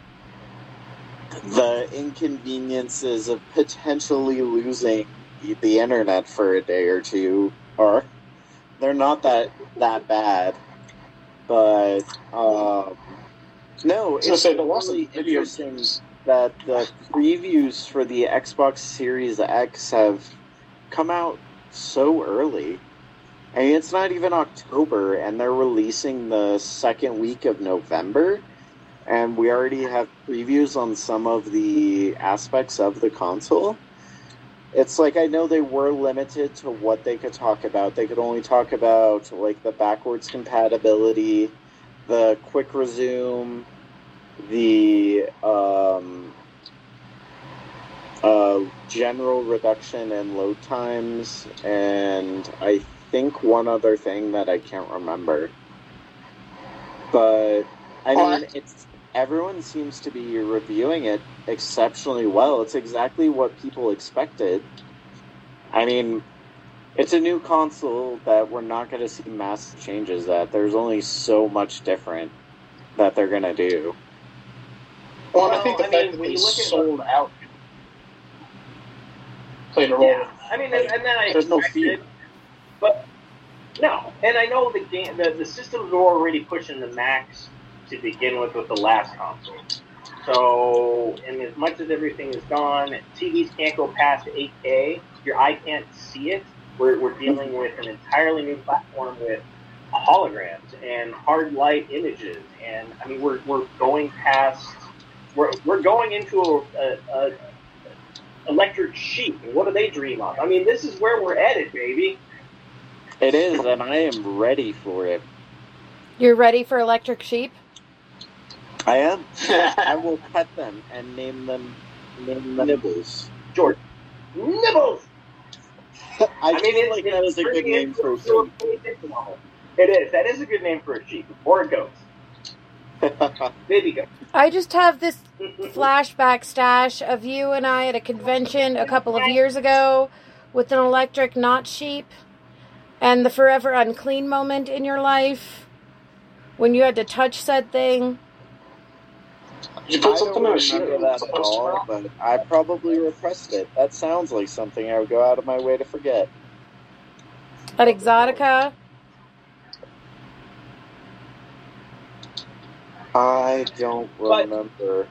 the inconveniences of potentially losing the internet for a day or two are, they're not that, that bad. But, um, no, So it's say the loss of really video interesting games. that the previews for the Xbox Series X have come out so early. I mean, it's not even October, and they're releasing the second week of November, and we already have previews on some of the aspects of the console. It's like, I know they were limited to what they could talk about. They could only talk about, like, the backwards compatibility, the quick resume, the um, uh, general reduction in load times, and I think one other thing that I can't remember. But, I mean, it's everyone seems to be reviewing it exceptionally well. It's exactly what people expected. I mean, it's a new console that we're not going to see massive changes at. There's only so much different that they're going to do. Well, and I Well, think the I fact mean, that when they you look at sold out played a role. Yeah, I mean, and, and then I There's no expected, fear. but no, and I know the game, the, the systems were already pushing the max to begin with with the last console. So, and as much as everything is gone, T Vs can't go past eight K. Your eye can't see it. We're we're dealing with an entirely new platform with holograms and hard light images, and I mean, we're we're going past. We're we're going into a, a, a electric sheep. And what do they dream of? I mean, this is where we're headed, baby. It is, and I am ready for it. You're ready for electric sheep? I am. I will pet them and name them, name them Nibbles. George, Nibbles. I, I mean, feel it's, like that is a good name for a sheep. It is. That is a good name for a sheep or a goat. Baby goat. I just have this flashback stash of you and I at a convention a couple of years ago with an electric not sheep, and the forever unclean moment in your life when you had to touch said thing. You put I something don't on a sheet. remember that at all, but I probably repressed it. That sounds like something I would go out of my way to forget. At Exotica. I don't But- remember.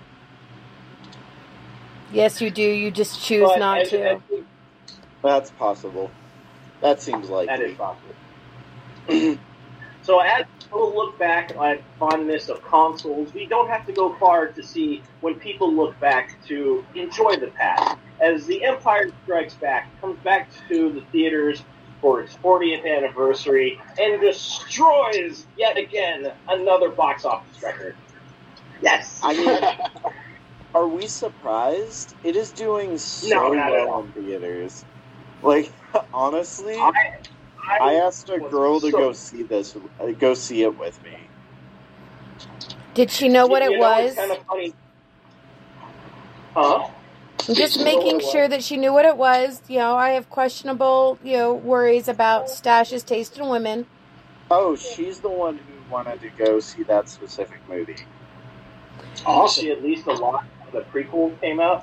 Yes, you do. You just choose But not as- to. as- That's possible. That seems likely. That is possible. So as we'll look back at fondness of consoles, we don't have to go far to see when people look back to enjoy the past. As The Empire Strikes Back comes back to the theaters for its fortieth anniversary and destroys yet again another box office record. Yes. I mean, are we surprised? It is doing so No, not at well all. in theaters. Like, honestly, I, I, I asked a was girl to so- go see this, uh, go see it with me. Did she know what you it know, was? It's kind of funny. Huh? I'm just making sure that she knew what it was. You know, I have questionable, you know, worries about Stash's taste in women. Oh, she's the one who wanted to go see that specific movie. Awesome. She at least a lot of the prequel came out.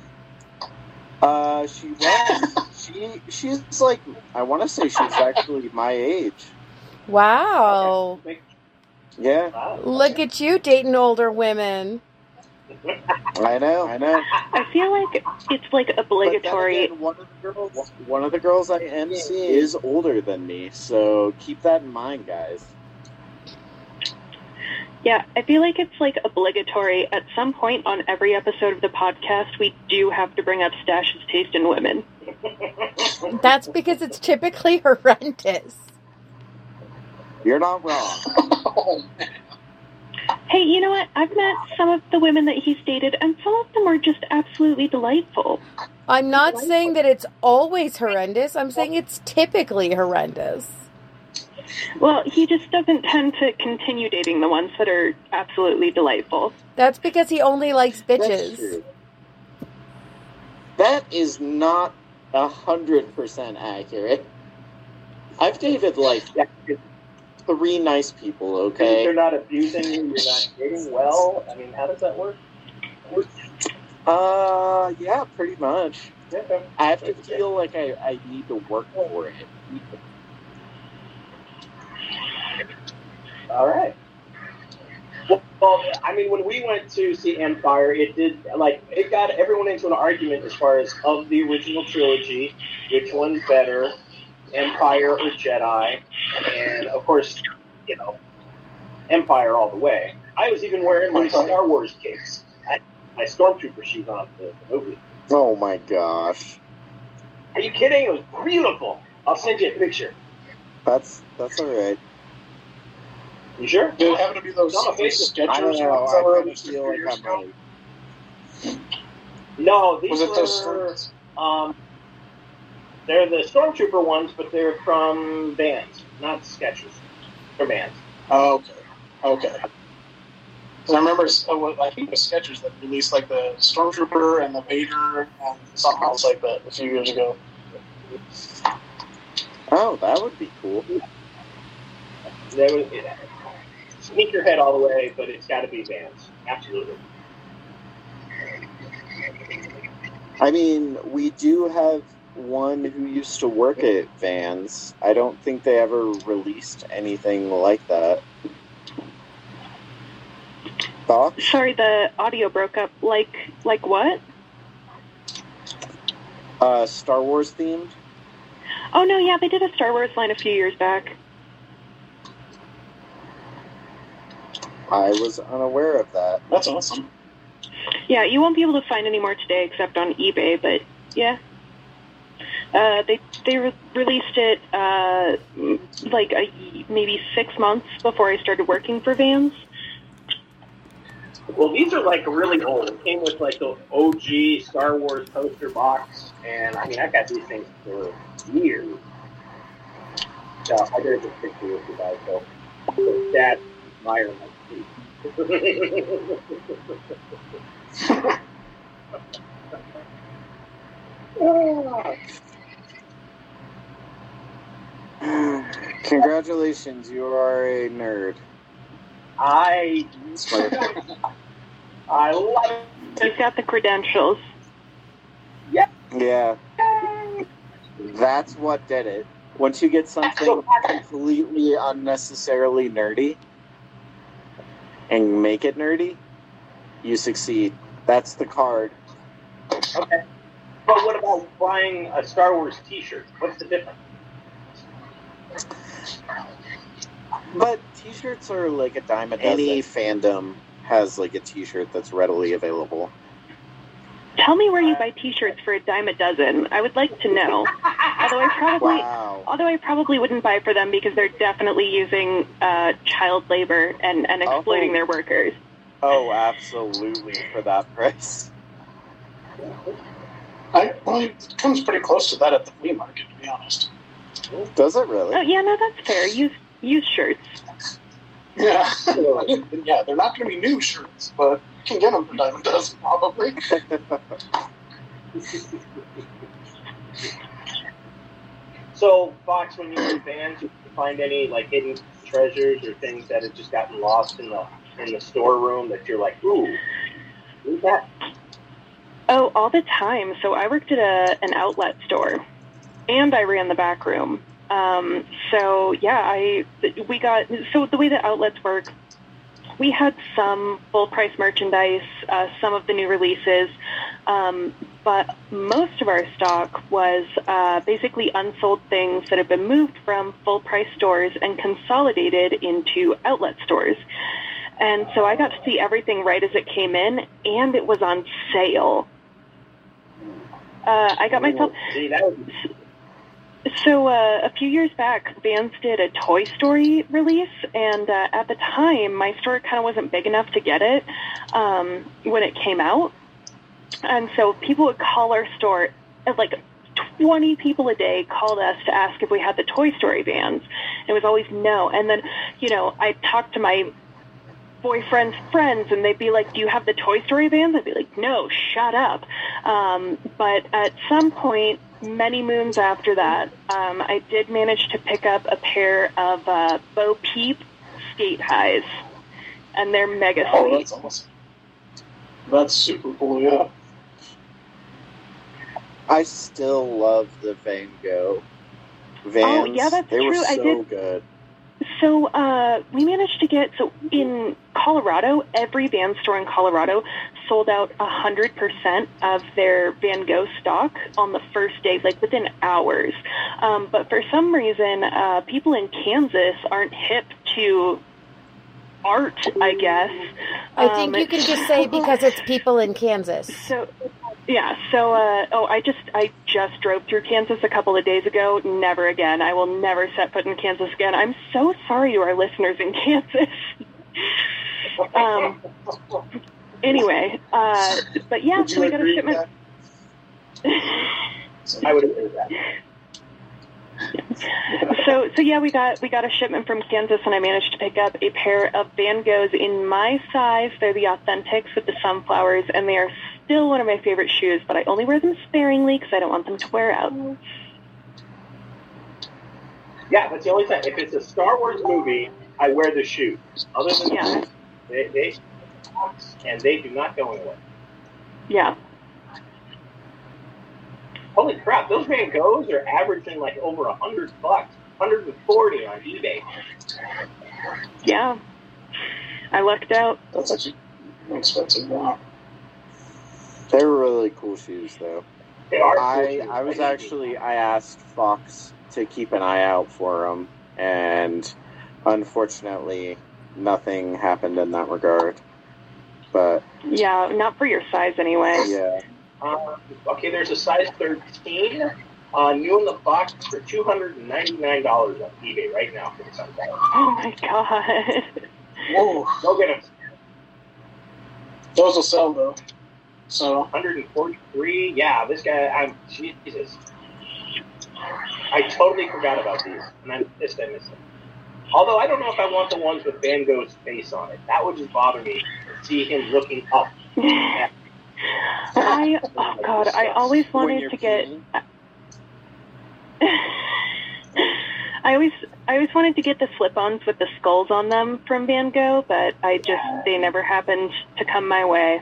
Uh, she was. she she's like, I want to say she's actually my age. Wow. Okay. Yeah, Wow. Look at you dating older women. I know, I know. I feel like it's like obligatory. But then again, one of the girls, one of the girls I M C is older than me, so keep that in mind, guys. Yeah, I feel like it's like obligatory. At some point on every episode of the podcast, we do have to bring up Stash's taste in women. That's because it's typically horrendous. You're not wrong. Oh, man. Hey, you know what? I've met some of the women that he's dated, and some of them are just absolutely delightful. I'm not saying that it's always horrendous. I'm saying it's typically horrendous. Well, he just doesn't tend to continue dating the ones that are absolutely delightful. That's because he only likes That's bitches. true. That is not a hundred percent accurate. I've dated like three nice people. If Okay. they're not abusing you, you're not dating well. I mean, how does that work? Uh, yeah, pretty much. Okay. I have to feel like I, I need to work for it. All right. Well, well, I mean, when we went to see Empire, it did, like, it got everyone into an argument as far as of the original trilogy, which one's better, Empire or Jedi, and of course, you know, Empire all the way. I was even wearing my Star Wars case, I, my Stormtrooper shoes on the, the movie. Oh my gosh. Are you kidding? It was beautiful. I'll send you a picture. That's that's alright. You sure? Did it happen to be those, No, those Facebook. I don't Skechers know. ones that were I on kind of the feel like years I'm ago? right. No, these Was it those were, Stormtroopers? um, they're the Stormtrooper ones, but they're from Vans, not Skechers. They're Vans. Oh, okay. Okay. 'Cause I remember, uh, what- I think it was Skechers that released like the Stormtrooper and the Vader and something else like that a few years ago. Oh, that would be cool. They were, it, sneakerhead all the way, but it's got to be Vans. Absolutely. I mean, we do have one who used to work at Vans. I don't think they ever released anything like that. Thoughts? Sorry, the audio broke up. Like, like what? Uh, Star Wars themed? Oh, no, yeah, they did a Star Wars line a few years back. I was unaware of that. That's awesome. Yeah, you won't be able to find any more today except on eBay, but yeah. Uh, they they re- released it uh, like a, maybe six months before I started working for Vans. Well, these are like really old. It came with like the O G Star Wars poster box, and I mean, I got these things for years. So I did a picture with you guys, so so Dad admire my feet. Congratulations, you are a nerd. I I love He's it. got the credentials. Yeah. That's what did it. Once you get something completely unnecessarily nerdy and make it nerdy, you succeed. That's the card. Okay. But what about buying a Star Wars T-shirt? What's the difference? But t-shirts are like a dime a dozen. Any fandom has like a t-shirt that's readily available. Tell me where you buy T-shirts for a dime a dozen. I would like to know. Although I probably, Wow. although I probably wouldn't buy for them because they're definitely using uh, child labor and, and exploiting Oh. their workers. Oh, absolutely, for that price. I, well, it comes pretty close to that at the flea market, to be honest. Does it really? Oh yeah, no, that's fair. Use use shirts. Yeah. Yeah, they're not going to be new shirts, but you can get them for dime a dozen, probably. So, Fox, when you were in bands, did you find any like hidden treasures or things that had just gotten lost in the in the storeroom that you're like, ooh, who's that? Oh, all the time. So I worked at a an outlet store, and I ran the back room. Um, so yeah, I we got so the way that outlets work, we had some full price merchandise, uh, some of the new releases, um, but most of our stock was uh, basically unsold things that had been moved from full price stores and consolidated into outlet stores. And so I got to see everything right as it came in, and it was on sale. Uh, I got myself. See, that was... So uh, a few years back, Vans did a Toy Story release, and uh, at the time, my store kind of wasn't big enough to get it um, when it came out. And so people would call our store, like twenty people a day called us to ask if we had the Toy Story Vans. It was always no. And then, you know, I talked to my boyfriend's friends, and they'd be like, do you have the Toy Story Vans? I'd be like, no, shut up. Um, but at some point, many moons after that, um, I did manage to pick up a pair of uh, Bo Peep skate highs, and they're mega sweet. Oh, that's awesome. That's super cool, yeah. I still love the Van Gogh Vans. Oh, yeah, that's they true. were so I did. good. So uh, we managed to get, so in Colorado, every Van store in Colorado sold out one hundred percent of their Van Gogh stock on the first day, like within hours. Um, but for some reason, uh, people in Kansas aren't hip to art, I guess. I think Um, you can just say because it's people in Kansas. So, yeah, so, uh, oh, I just, I just drove through Kansas a couple of days ago. Never again. I will never set foot in Kansas again. I'm so sorry to our listeners in Kansas. um, anyway, uh, but yeah, Would so you we got a agree with shipment. that? I would agree with that. So, so yeah, we got we got a shipment from Kansas, and I managed to pick up a pair of Van Goghs in my size. They're the Authentics with the sunflowers, and they are still one of my favorite shoes. But I only wear them sparingly because I don't want them to wear out. Yeah, that's the only thing. If it's a Star Wars movie, I wear the shoes. Other than Yeah. that, they, they and they do not go anywhere. Yeah. Holy crap, those Van Goghs are averaging like over a hundred bucks, one hundred forty on eBay. Yeah. I lucked out. That's actually expensive. Wow. They were really cool shoes, though. They are. I I was actually I asked Fox to keep an eye out for them, and unfortunately, nothing happened in that regard. But Yeah, not for your size anyway. yeah, Uh, okay, there's a size thirteen, uh, new in the box for two hundred ninety-nine dollars on eBay right now for the sunflower. Oh my god. Whoa. Go get them. Those will sell, though. So, one hundred forty-three. Yeah, this guy. I'm Jesus. I totally forgot about these, and I'm pissed I missed them. Although I don't know if I want the ones with Van Gogh's face on it. That would just bother me to see him looking up. at I oh god, I always When wanted you're to get peeing. I always I always wanted to get the slip-ons with the skulls on them from Van Gogh, but I just they never happened to come my way.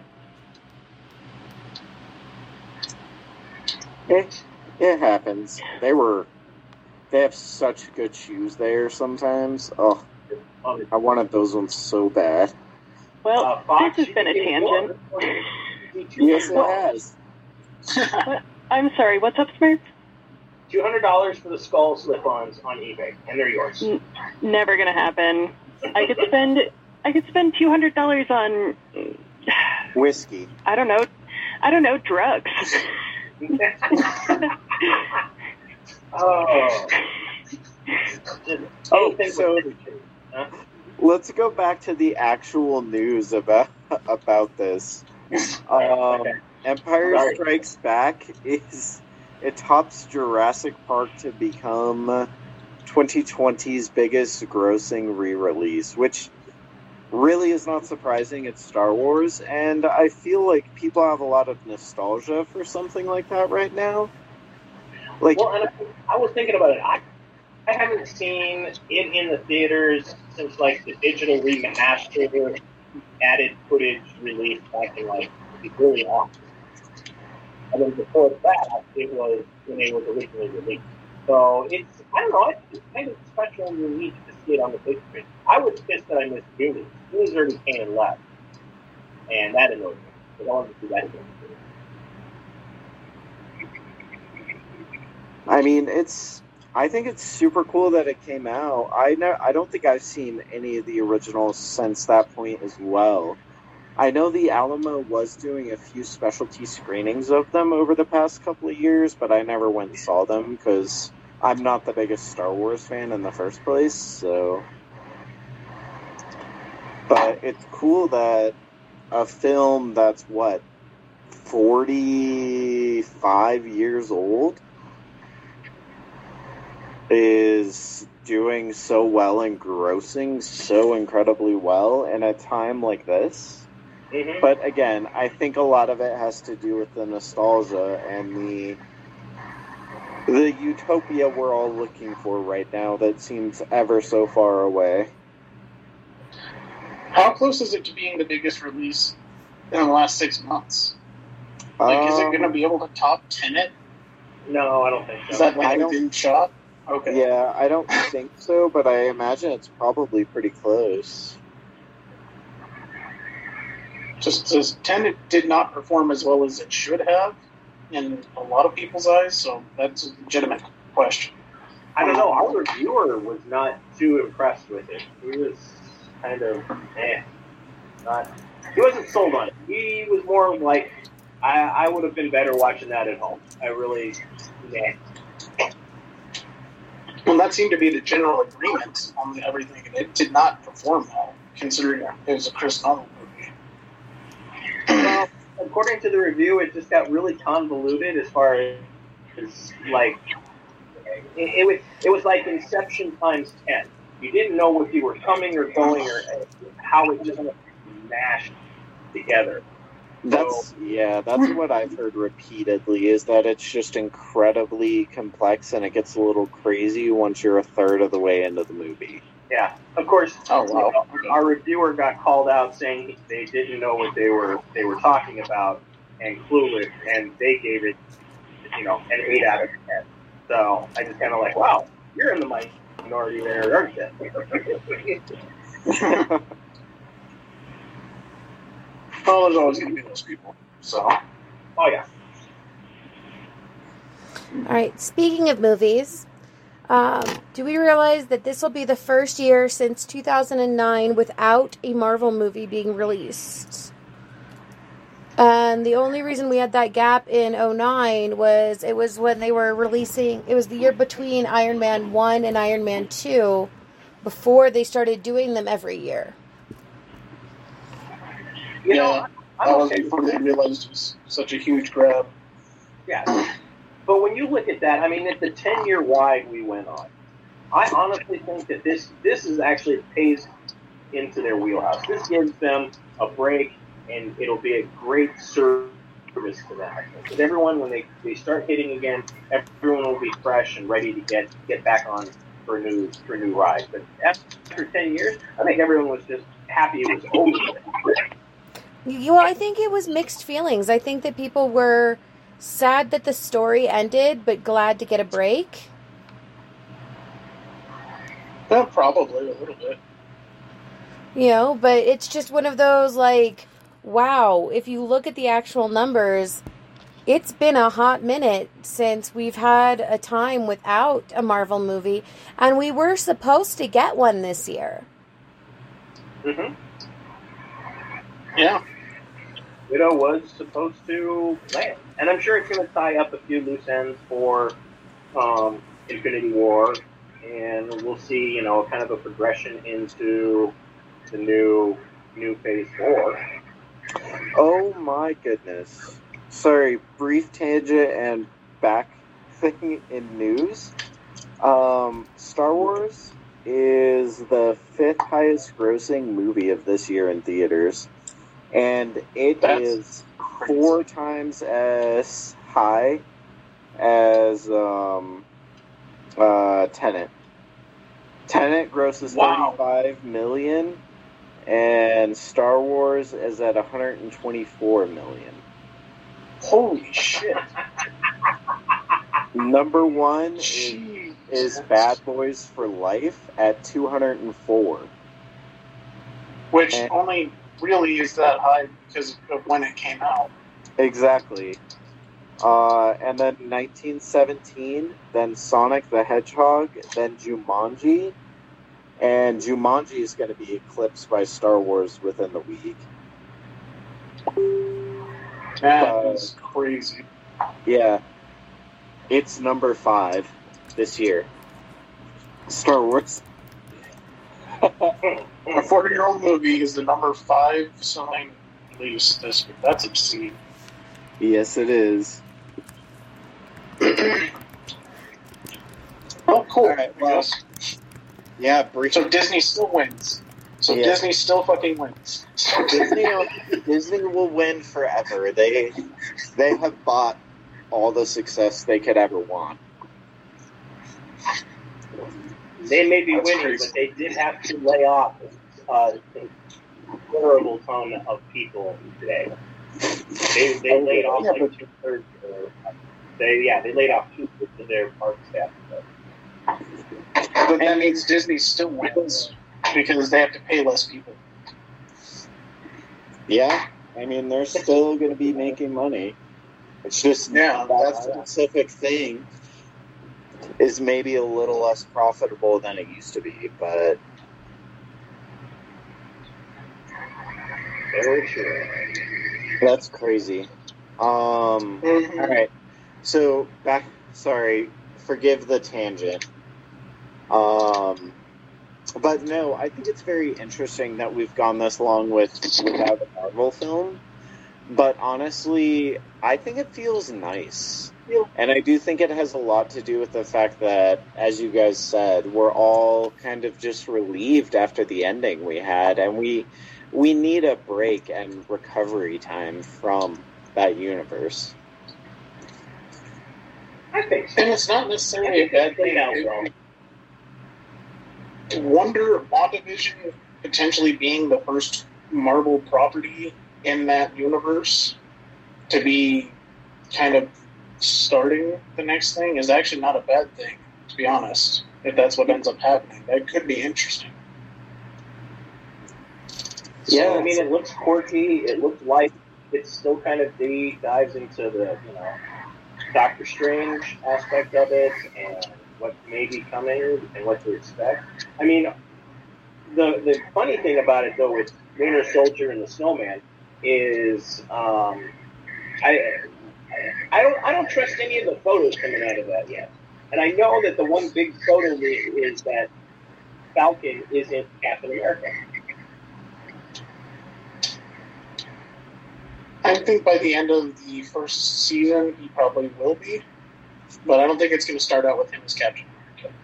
it it happens. They were they have such good shoes there sometimes. Oh, I wanted those ones so bad. Well, Uh, Fox, this has been a you can tangent. get Yes, it has. What? I'm sorry, what's up, Smurf? two hundred dollars for the skull slip-ons on eBay, and they're yours. N- Never gonna happen. I could spend I could spend two hundred dollars on Whiskey. I don't know I don't know drugs. Oh. Oh, Anything so- with food, huh? Let's go back to the actual news about about this. Um, Empire Sorry. Strikes Back is it tops Jurassic Park to become twenty twenty's biggest grossing re-release, which really is not surprising. It's Star Wars, and I feel like people have a lot of nostalgia for something like that right now. Like, well, and I, I was thinking about it. I, I haven't seen it in the theaters since like the digital remaster added footage released back in like really August. And then before that, it was when it was originally released. So it's, I don't know, it's kind of special and unique to see it on the big screen. I was pissed that I missed Goonies. Goonies already came and left. And that annoyed me. Because I wanted to see that again. I mean, it's, I think it's super cool that it came out. I know, I don't think I've seen any of the originals since that point as well. I know the Alamo was doing a few specialty screenings of them over the past couple of years, but I never went and saw them because I'm not the biggest Star Wars fan in the first place, so... But it's cool that a film that's, what, forty-five years old is doing so well and grossing so incredibly well in a time like this. Mm-hmm. But again, I think a lot of it has to do with the nostalgia and the the utopia we're all looking for right now that seems ever so far away. How close is it to being the biggest release in the last six months? Like, um, is it going to be able to top Tenet? No, I don't think so. Is that I like don't, within shot? Okay. Yeah, I don't think so, but I imagine it's probably pretty close. Just as Tenet did not perform as well as it should have in a lot of people's eyes, so that's a legitimate question. I don't know. Our reviewer was not too impressed with it. He was kind of eh. Not. He wasn't sold on it. He was more like, I, I would have been better watching that at home. I really, yeah. Well, that seemed to be the general agreement on everything, and it did not perform well, considering it was a Chris Nolan movie. Well, according to the review, it just got really convoluted as far as, like, it, it was it was like Inception times ten. You didn't know if you were coming or going or how it just mashed together. That's so, yeah, that's what I've heard repeatedly, is that it's just incredibly complex and it gets a little crazy once you're a third of the way into the movie. Yeah, of course. Oh, wow. You know, our reviewer got called out saying they didn't know what they were they were talking about and clueless, and they gave it, you know, an eight out of ten. So I just kind of like, wow, you're in the minority there, aren't you? Well, there's always going to be those people. So, oh yeah. All right. Speaking of movies, um, do we realize that this will be the first year since two thousand nine without a Marvel movie being released? And the only reason we had that gap in oh nine was it was when they were releasing, it was the year between Iron Man one and Iron Man two before they started doing them every year. You yeah, know, I that was don't before they realized it was such a huge grab. Yeah. But when you look at that, I mean, it's a ten-year ride we went on. I honestly think that this this is actually pays into their wheelhouse. This gives them a break, and it'll be a great service to them. Because everyone, when they, they start hitting again, everyone will be fresh and ready to get, get back on for a new for a new ride. But after ten years, I think everyone was just happy it was over. Well, I think it was mixed feelings. I think that people were sad that the story ended, but glad to get a break. Yeah, probably a little bit. You know, but it's just one of those, like, wow, if you look at the actual numbers, it's been a hot minute since we've had a time without a Marvel movie, and we were supposed to get one this year. Mm-hmm. Yeah. Widow was supposed to land. And I'm sure it's going to tie up a few loose ends for um, Infinity War. And we'll see, you know, kind of a progression into the new new Phase four. Oh my goodness. Sorry, brief tangent and back thing in news. Um, Star Wars is the fifth highest grossing movie of this year in theaters. And it That's is four times as high as um, uh, Tenet. Tenet grosses Wow. thirty-five million, and Star Wars is at one hundred twenty-four million. Holy shit. Number one is, Jeez. is Bad Boys for Life at two hundred four. Which And- only really is that high because of when it came out. Exactly. Uh, and then nineteen seventeen, then Sonic the Hedgehog, then Jumanji. And Jumanji is going to be eclipsed by Star Wars within the week. That Uh, is crazy. Yeah. It's number five this year. Star Wars. A forty-year-old movie is the number five selling release this week. That's obscene. Yes, it is. Oh, cool. All right, well- Yes. Yeah, brief. So Disney still wins. So Yeah. Disney still fucking wins. Disney, Disney will win forever. They, they have bought all the success they could ever want. They may be That's winning, crazy. but they did have to lay off uh, a considerable ton of people today. They they laid off Yeah, like but- two thirds. They yeah they laid off two thirds of their park staff. But that means Disney still wins because they have to pay less people. Yeah, I mean, they're still going to be making money. It's just Yeah, that that's- specific thing is maybe a little less profitable than it used to be, but Very true. that's crazy. Um, Mhm. all right, so back. Sorry, forgive the tangent. Um, but no, I think it's very interesting that we've gone this long with without a Marvel film. But honestly, I think it feels nice. And I do think it has a lot to do with the fact that, as you guys said, we're all kind of just relieved after the ending we had, and we we need a break and recovery time from that universe. I think so. And it's not I necessarily a think bad that played out thing. well. Wonder WandaVision potentially being the first Marvel property in that universe to be kind of starting the next thing is actually not a bad thing, to be honest. If that's what ends up happening, that could be interesting. Yeah, I mean, it looks quirky. It looks like it still kind of de- dives into the, you know, Doctor Strange aspect of it and what may be coming and what to expect. I mean, the the funny thing about it, though, with Winter Soldier and the Snowman is um, I I don't I don't trust any of the photos coming out of that yet. And I know that the one big photo is that Falcon isn't Captain America. I think by the end of the first season, he probably will be, but I don't think it's going to start out with him as Captain America.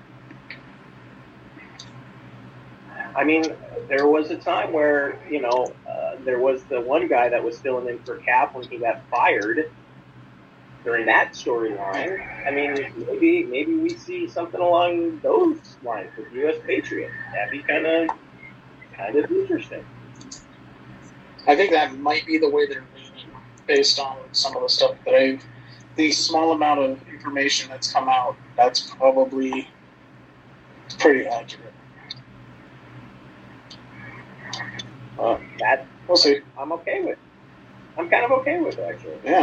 I mean, there was a time where, you know, uh, there was the one guy that was filling in for Cap when he got fired during that storyline. I mean, maybe maybe we see something along those lines with U S Patriot. That'd be kind of kind of interesting. I think that might be the way they're leaning, based on some of the stuff that I've, the small amount of information that's come out. That's probably pretty accurate. Uh, that We'll see. I'm okay with. I'm kind of okay with it, actually. Yeah.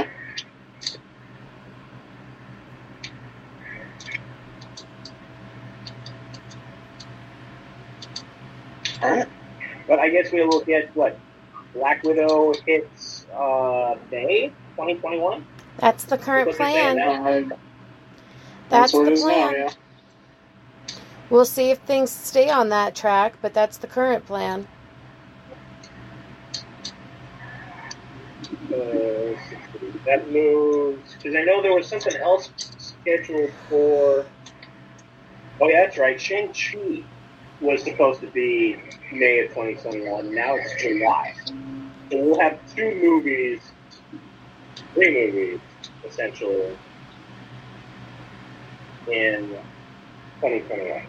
All right. But I guess we'll look at what Black Widow hits uh, May twenty twenty-one. That's the current What they're saying plan. now. Uh, That's where the it is now, plan. yeah. We'll see if things stay on that track, but that's the current plan. Uh, that moves because I know there was something else scheduled for. Oh yeah, that's right, Shang-Chi. was supposed to be May of twenty twenty-one. Now it's July. So we'll have two movies, three movies, essentially, in twenty twenty-one.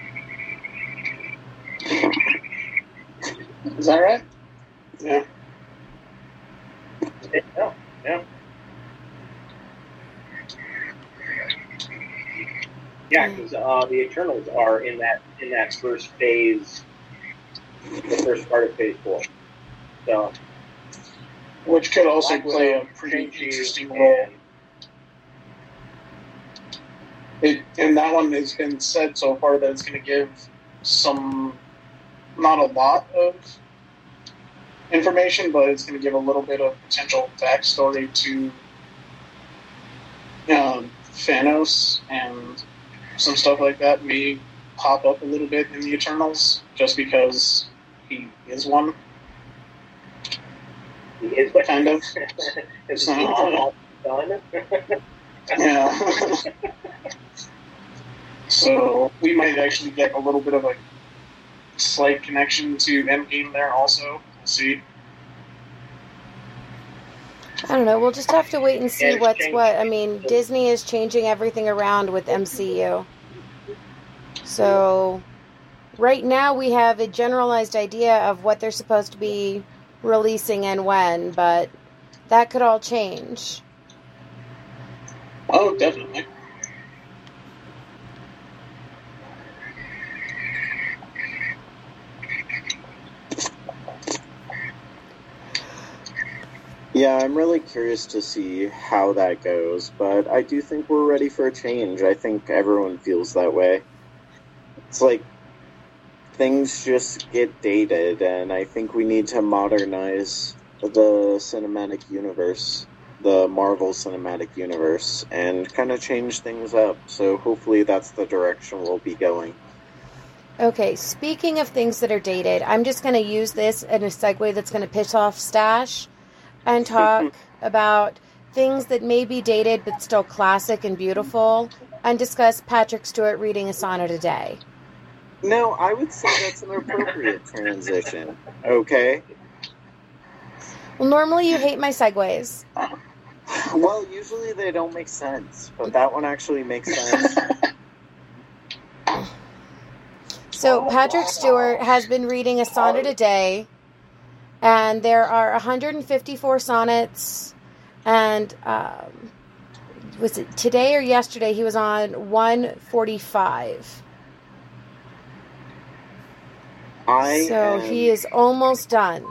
Is that right? Yeah. Yeah. Yeah. Yeah, because uh, the Eternals are in that in that first phase, the first part of Phase Four. So, which could also Black play Widow, a pretty Shang-Chi, interesting role. and- It, and that one has been said so far that it's going to give some, not a lot of information, but it's going to give a little bit of potential backstory to um, Thanos, and some stuff like that may pop up a little bit in the Eternals, just because he is one. He is Kind of. It's all done. Yeah. So we might actually get a little bit of a slight connection to Endgame there also. We'll see. I don't know. We'll just have to wait and see Yeah, what's change- what. I mean, Disney is changing everything around with M C U. So, right now we have a generalized idea of what they're supposed to be releasing and when, but that could all change. Oh, definitely. Yeah, I'm really curious to see how that goes, but I do think we're ready for a change. I think everyone feels that way. It's like things just get dated, and I think we need to modernize the cinematic universe, the Marvel Cinematic Universe, and kind of change things up. So hopefully that's the direction we'll be going. Okay, speaking of things that are dated, I'm just going to use this in a segue that's going to piss off Stash and talk about things that may be dated but still classic and beautiful, and discuss Patrick Stewart reading a sonnet a day. No, I would say that's an appropriate transition, okay? Well, normally you hate my segues. Well, usually they don't make sense, but that one actually makes sense. So Patrick Stewart has been reading a sonnet a day, and there are one hundred fifty-four sonnets, and um, was it today or yesterday he was on one forty-five. I So am, he is almost done.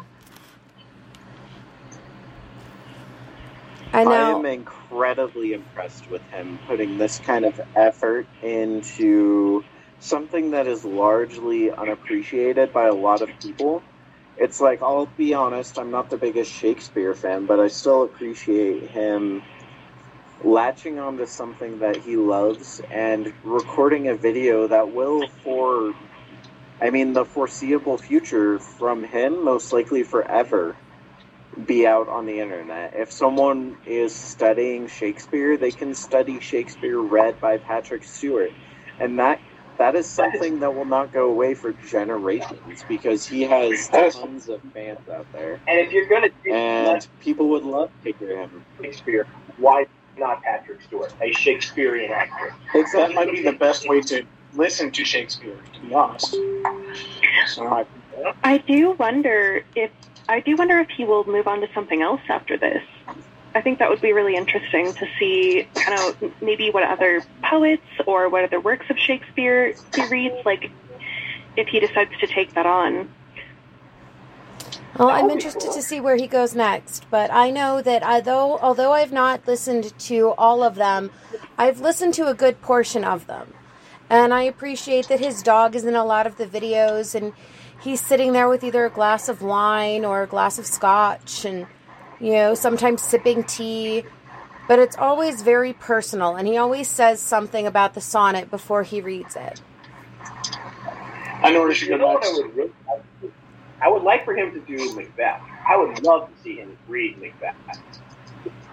I I know. am incredibly impressed with him putting this kind of effort into something that is largely unappreciated by a lot of people. It's like, I'll be honest, I'm not the biggest Shakespeare fan, but I still appreciate him latching onto something that he loves and recording a video that will, for, I mean, the foreseeable future from him, most likely forever, be out on the internet. If someone is studying Shakespeare, they can study Shakespeare read by Patrick Stewart. And that that is something that will not go away for generations, because he has tons of fans out there. And if you're going to And people would love to hear him. Shakespeare, why not Patrick Stewart, a Shakespearean actor? That might be the best way to listen to Shakespeare, to be honest. So, I do wonder if I do wonder if he will move on to something else after this. I think that would be really interesting to see kind of maybe what other poets or what other works of Shakespeare he reads, like if he decides to take that on. Well, I'm interested to see where he goes next, but I know that although, although I've not listened to all of them, I've listened to a good portion of them. And I appreciate that his dog is in a lot of the videos, and he's sitting there with either a glass of wine or a glass of scotch, and, you know, sometimes sipping tea. But it's always very personal, and he always says something about the sonnet before he reads it. I know where she You goes know what I next. would really like to do? I would like for him to do Macbeth. I would love to see him read Macbeth.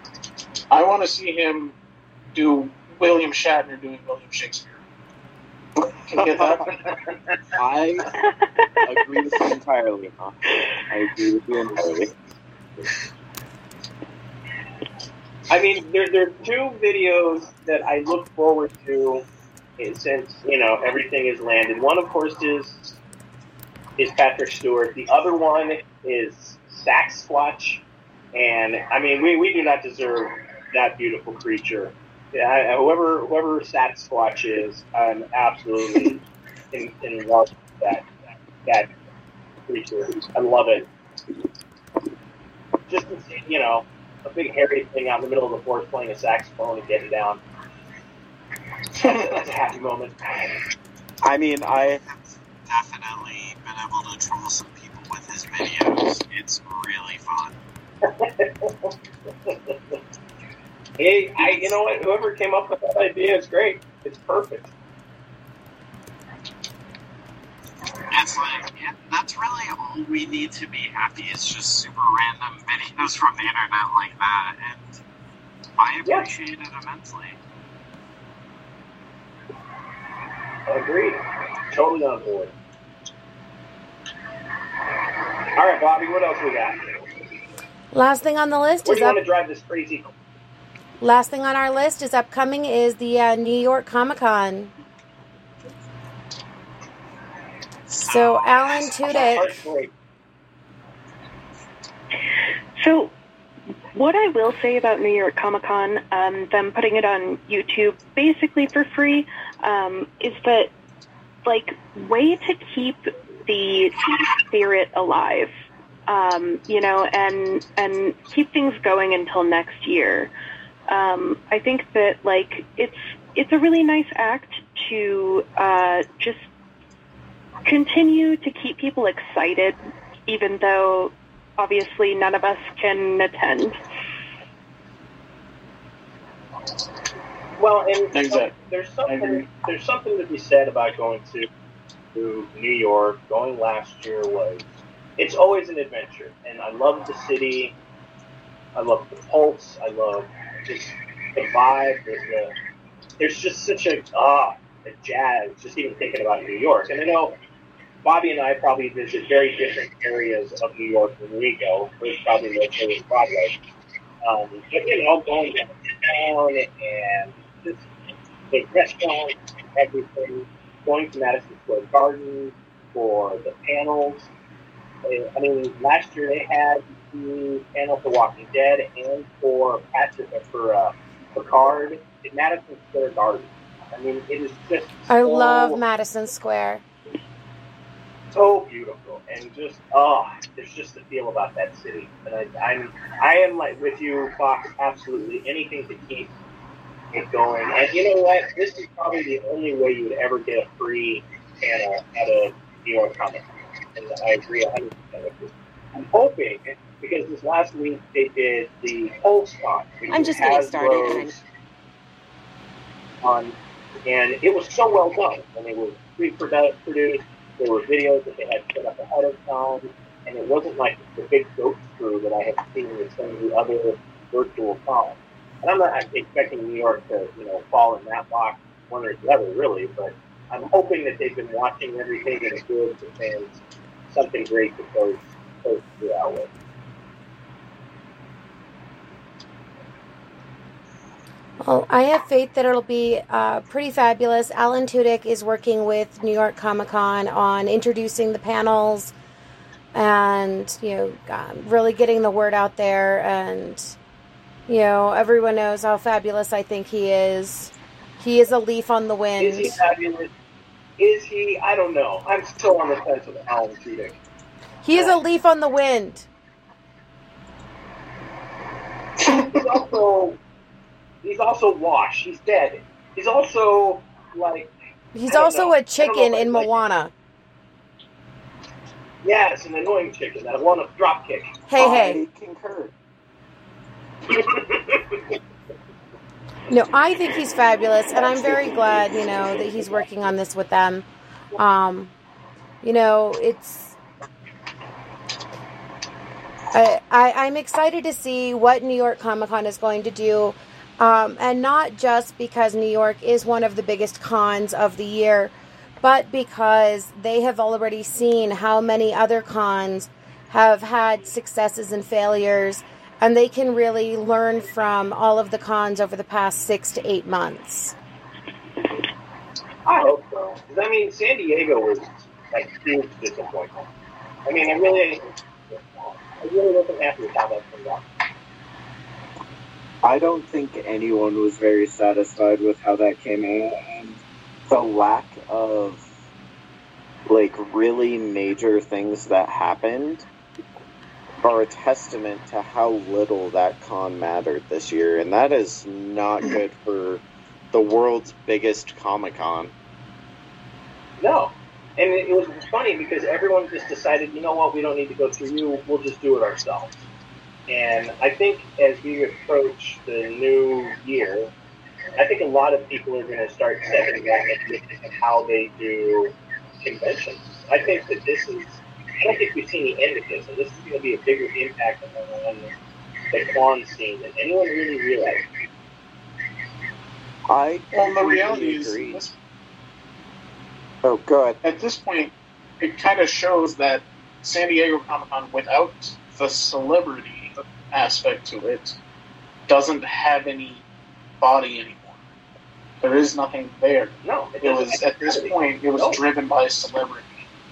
I want to see him do William Shatner doing William Shakespeare. I agree with you entirely, huh? I agree with you entirely. I mean, there, there are two videos that I look forward to since, you know, everything is landed. One, of course, is is Patrick Stewart. The other one is Sasquatch. And, I mean, we, we do not deserve that beautiful creature. Yeah, I, whoever whoever Sasquatch is, I'm absolutely in, in love with that, that creature. I love it. Just to see, you know, a big hairy thing out in the middle of the forest playing a saxophone and getting down. That's, that's a happy moment. I mean, I have definitely been able to troll some people with his videos. It's really fun. Hey, I, you know what? Whoever came up with that idea is great. It's perfect. It's like, yeah, that's really all we need to be happy is just super random videos from the internet like that, and I appreciate yeah. it immensely. Agreed. Totally on board. All right, Bobby, what else we got? Last thing on the list Where is do you up. want to drive this crazy? Last thing on our list is upcoming is the uh, New York Comic Con. So Alan Tudyk. So what I will say about New York Comic Con, um, them putting it on YouTube basically for free, um, is that like way to keep the spirit alive, um, you know, and and keep things going until next year. Um, I think that like it's it's a really nice act to uh, just continue to keep people excited, even though obviously none of us can attend. Well, and exactly. there's something there's something to be said about going to, to New York. Going last year was it's always an adventure, and I love the city. I love the pulse. I love just the vibe. The, the, there's just such a ah, a jazz. Just even thinking about New York, and I know Bobby and I probably visit very different areas of New York when we go. We're probably located in Broadway, um, but you know, going downtown and just the restaurants, everything. Going to Madison Square Garden for the panels. I mean, last year they had the panel for Walking Dead and for Patrick for uh, Picard in Madison Square Garden. I mean, it is just I so, love Madison Square. so beautiful, and just oh, there's just a feel about that city. And I, I'm I am like with you, Fox. Absolutely anything to keep it going. And you know what? This is probably the only way you would ever get a free panel at a New York Comic Con. And I agree one hundred percent with you. I'm hoping, because this last week they did the Pulse Con. I'm just getting started. On, and it was so well done. And it was pre-produced. There were videos that they had set up ahead of time. And it wasn't like the big goat screw that I have seen with some of the other virtual cons. And I'm not expecting New York to, you know, fall in that box one or the other, really. But I'm hoping that they've been watching everything and it gives the fans something great to close, close the out with. Well, I have faith that it'll be uh, pretty fabulous. Alan Tudyk is working with New York Comic Con on introducing the panels and, you know, um, really getting the word out there. And, you know, everyone knows how fabulous I think he is. He is a leaf on the wind. Is he fabulous? Is he? I don't know. I'm still on the fence with Alan Tudyk. He is a leaf on the wind. He's also... He's also washed. He's dead. He's also, like... He's also know. a chicken know, in like, Moana. Yeah, it's an annoying chicken. That one drop kick. Hey, I hey. concur. No, I think he's fabulous, and I'm very glad, you know, that he's working on this with them. Um, you know, it's... I, I, I'm excited to see what New York Comic Con is going to do. Um, and not just because New York is one of the biggest cons of the year, but because they have already seen how many other cons have had successes and failures, and they can really learn from all of the cons over the past six to eight months. I hope so. Because, I mean, San Diego was, like, huge disappointment. I mean, I really, I really wasn't happy with how that turned out. I don't think anyone was very satisfied with how that came out, and the lack of, like, really major things that happened are a testament to how little that con mattered this year, and that is not good for the world's biggest Comic-Con. No. And it, it was funny because everyone just decided, you know what, we don't need to go through you, we'll just do it ourselves. And I think as we approach the new year, I think a lot of people are going to start stepping back and looking at how they do conventions. I think that this is, I don't think we've seen the end of this, and this is going to be a bigger impact on the con scene than anyone really realized. I Well, the reality agree. is, Oh, go ahead. at this point, it kind of shows that San Diego Comic-Con, without the celebrity aspect to it, doesn't have any body anymore. There is nothing there. No, it, It was, at this point, it was No. driven by celebrity.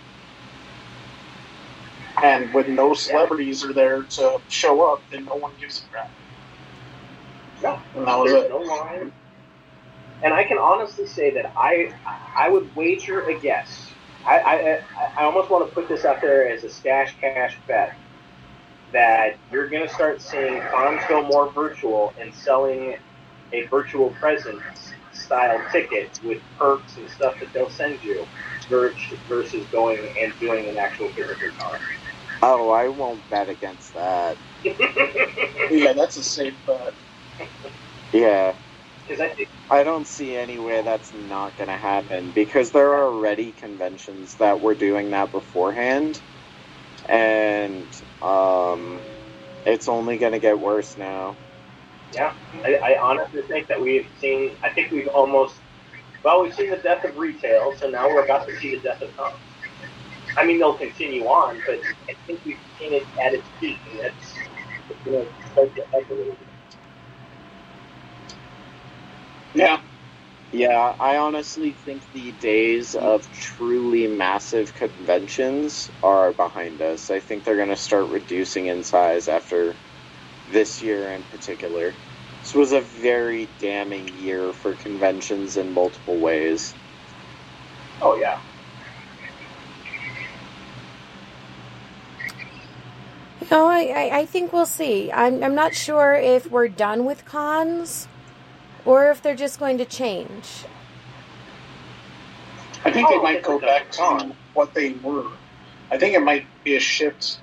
And when no celebrities are there to show up, then no one gives a crap. No, And that was there's it. no line. And I can honestly say that I I would wager a guess. I, I, I almost want to put this out there as a stash cash bet that you're going to start seeing cons go more virtual and selling a virtual presence style ticket with perks and stuff that they'll send you versus going and doing an actual physical con. Oh, I won't bet against that. Yeah, that's a safe bet. Yeah. Because I think I don't see any way that's not going to happen, because there are already conventions that were doing that beforehand, and um, it's only going to get worse now. Yeah, I, I honestly think that we've seen, I think we've almost, well, we've seen the death of retail, so now we're about to see the death of comics. I mean, they'll continue on, but I think we've seen it at its peak, and that's, you know, start to echo a little bit. Yeah. Yeah, I honestly think the days of truly massive conventions are behind us. I think they're going to start reducing in size after this year in particular. This was a very damning year for conventions in multiple ways. Oh, yeah. No, I, I, I think we'll see. I'm, I'm not sure if we're done with cons or if they're just going to change. I think Oh, they I might think go they're back done. to what they were. I think it might be a shift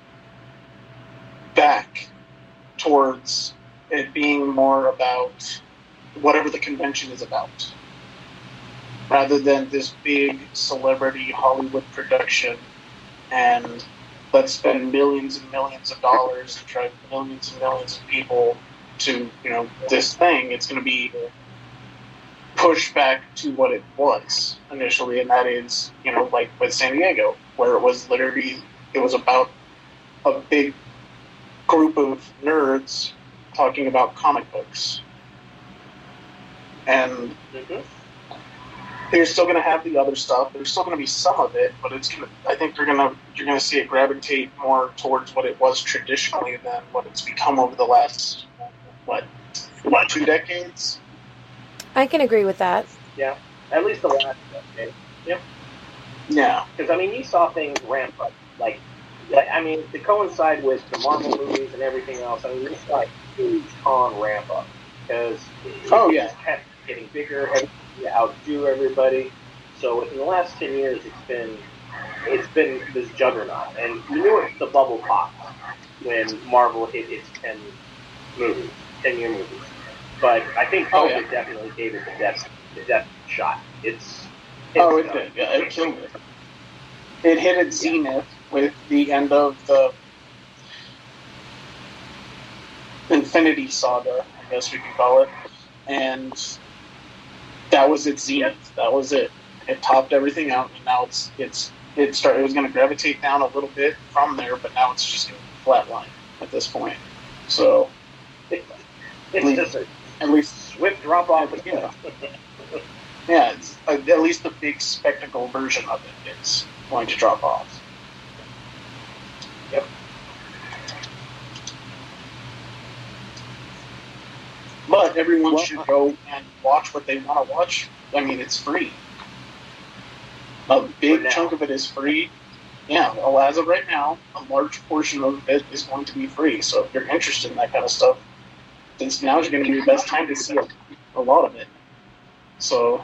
back towards it being more about whatever the convention is about, rather than this big celebrity Hollywood production and let's spend millions and millions of dollars to drive millions and millions of people to, you know, this thing. It's going to be pushed back to what it was initially, and that is, you know, like with San Diego, where it was literally, it was about a big group of nerds talking about comic books. And Mm-hmm. they're still going to have the other stuff. There's still going to be some of it, but it's going to, I think they're going to, you're going to see it gravitate more towards what it was traditionally than what it's become over the last, what, what two decades? I can agree with that. Yeah, at least the last decade. Yep. Yeah. Because, I mean, you saw things ramp up. Like, like, I mean, to coincide with the Marvel movies and everything else, I mean, you saw a huge con ramp up. Because it Oh, yeah. just kept getting bigger, everything to outdo everybody. So within the last ten years, it's been it's been this juggernaut. And you knew it, the bubble popped when Marvel hit its ten movies, ten-year movies. But I think Oh, COVID yeah. definitely gave it the death, the death shot. It's, it's Oh, it done. did. Yeah, it killed it. It hit its zenith with the end of the Infinity Saga, I guess we can call it. And that was its zenith. That was it. it topped everything out, and now it's it's it started. It was going to gravitate down a little bit from there, but now it's just going to flatline at this point. So It, it's least- just a at least, swift drop off again. yeah, it's, uh, at least the big spectacle version of it is going to drop off. Yep. But everyone Well, should go and watch what they want to watch. I mean, it's free. A For big now. chunk of it is free. Yeah, well, as of right now, a large portion of it is going to be free. So if you're interested in that kind of stuff, since now is going to be the best time to see a, a lot of it. So,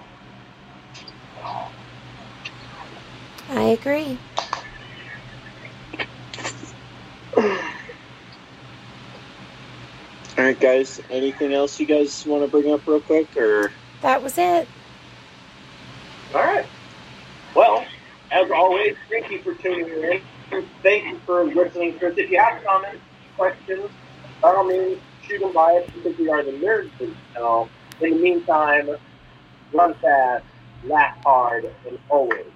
I agree. All right, guys. Anything else you guys want to bring up real quick, or That was it. All right. Well, as always, thank you for tuning in. Thank you for listening to us. If you have comments, questions, by all means, shoot them by us because we are the Nerds Booth channel. In the meantime, run fast, laugh hard, and always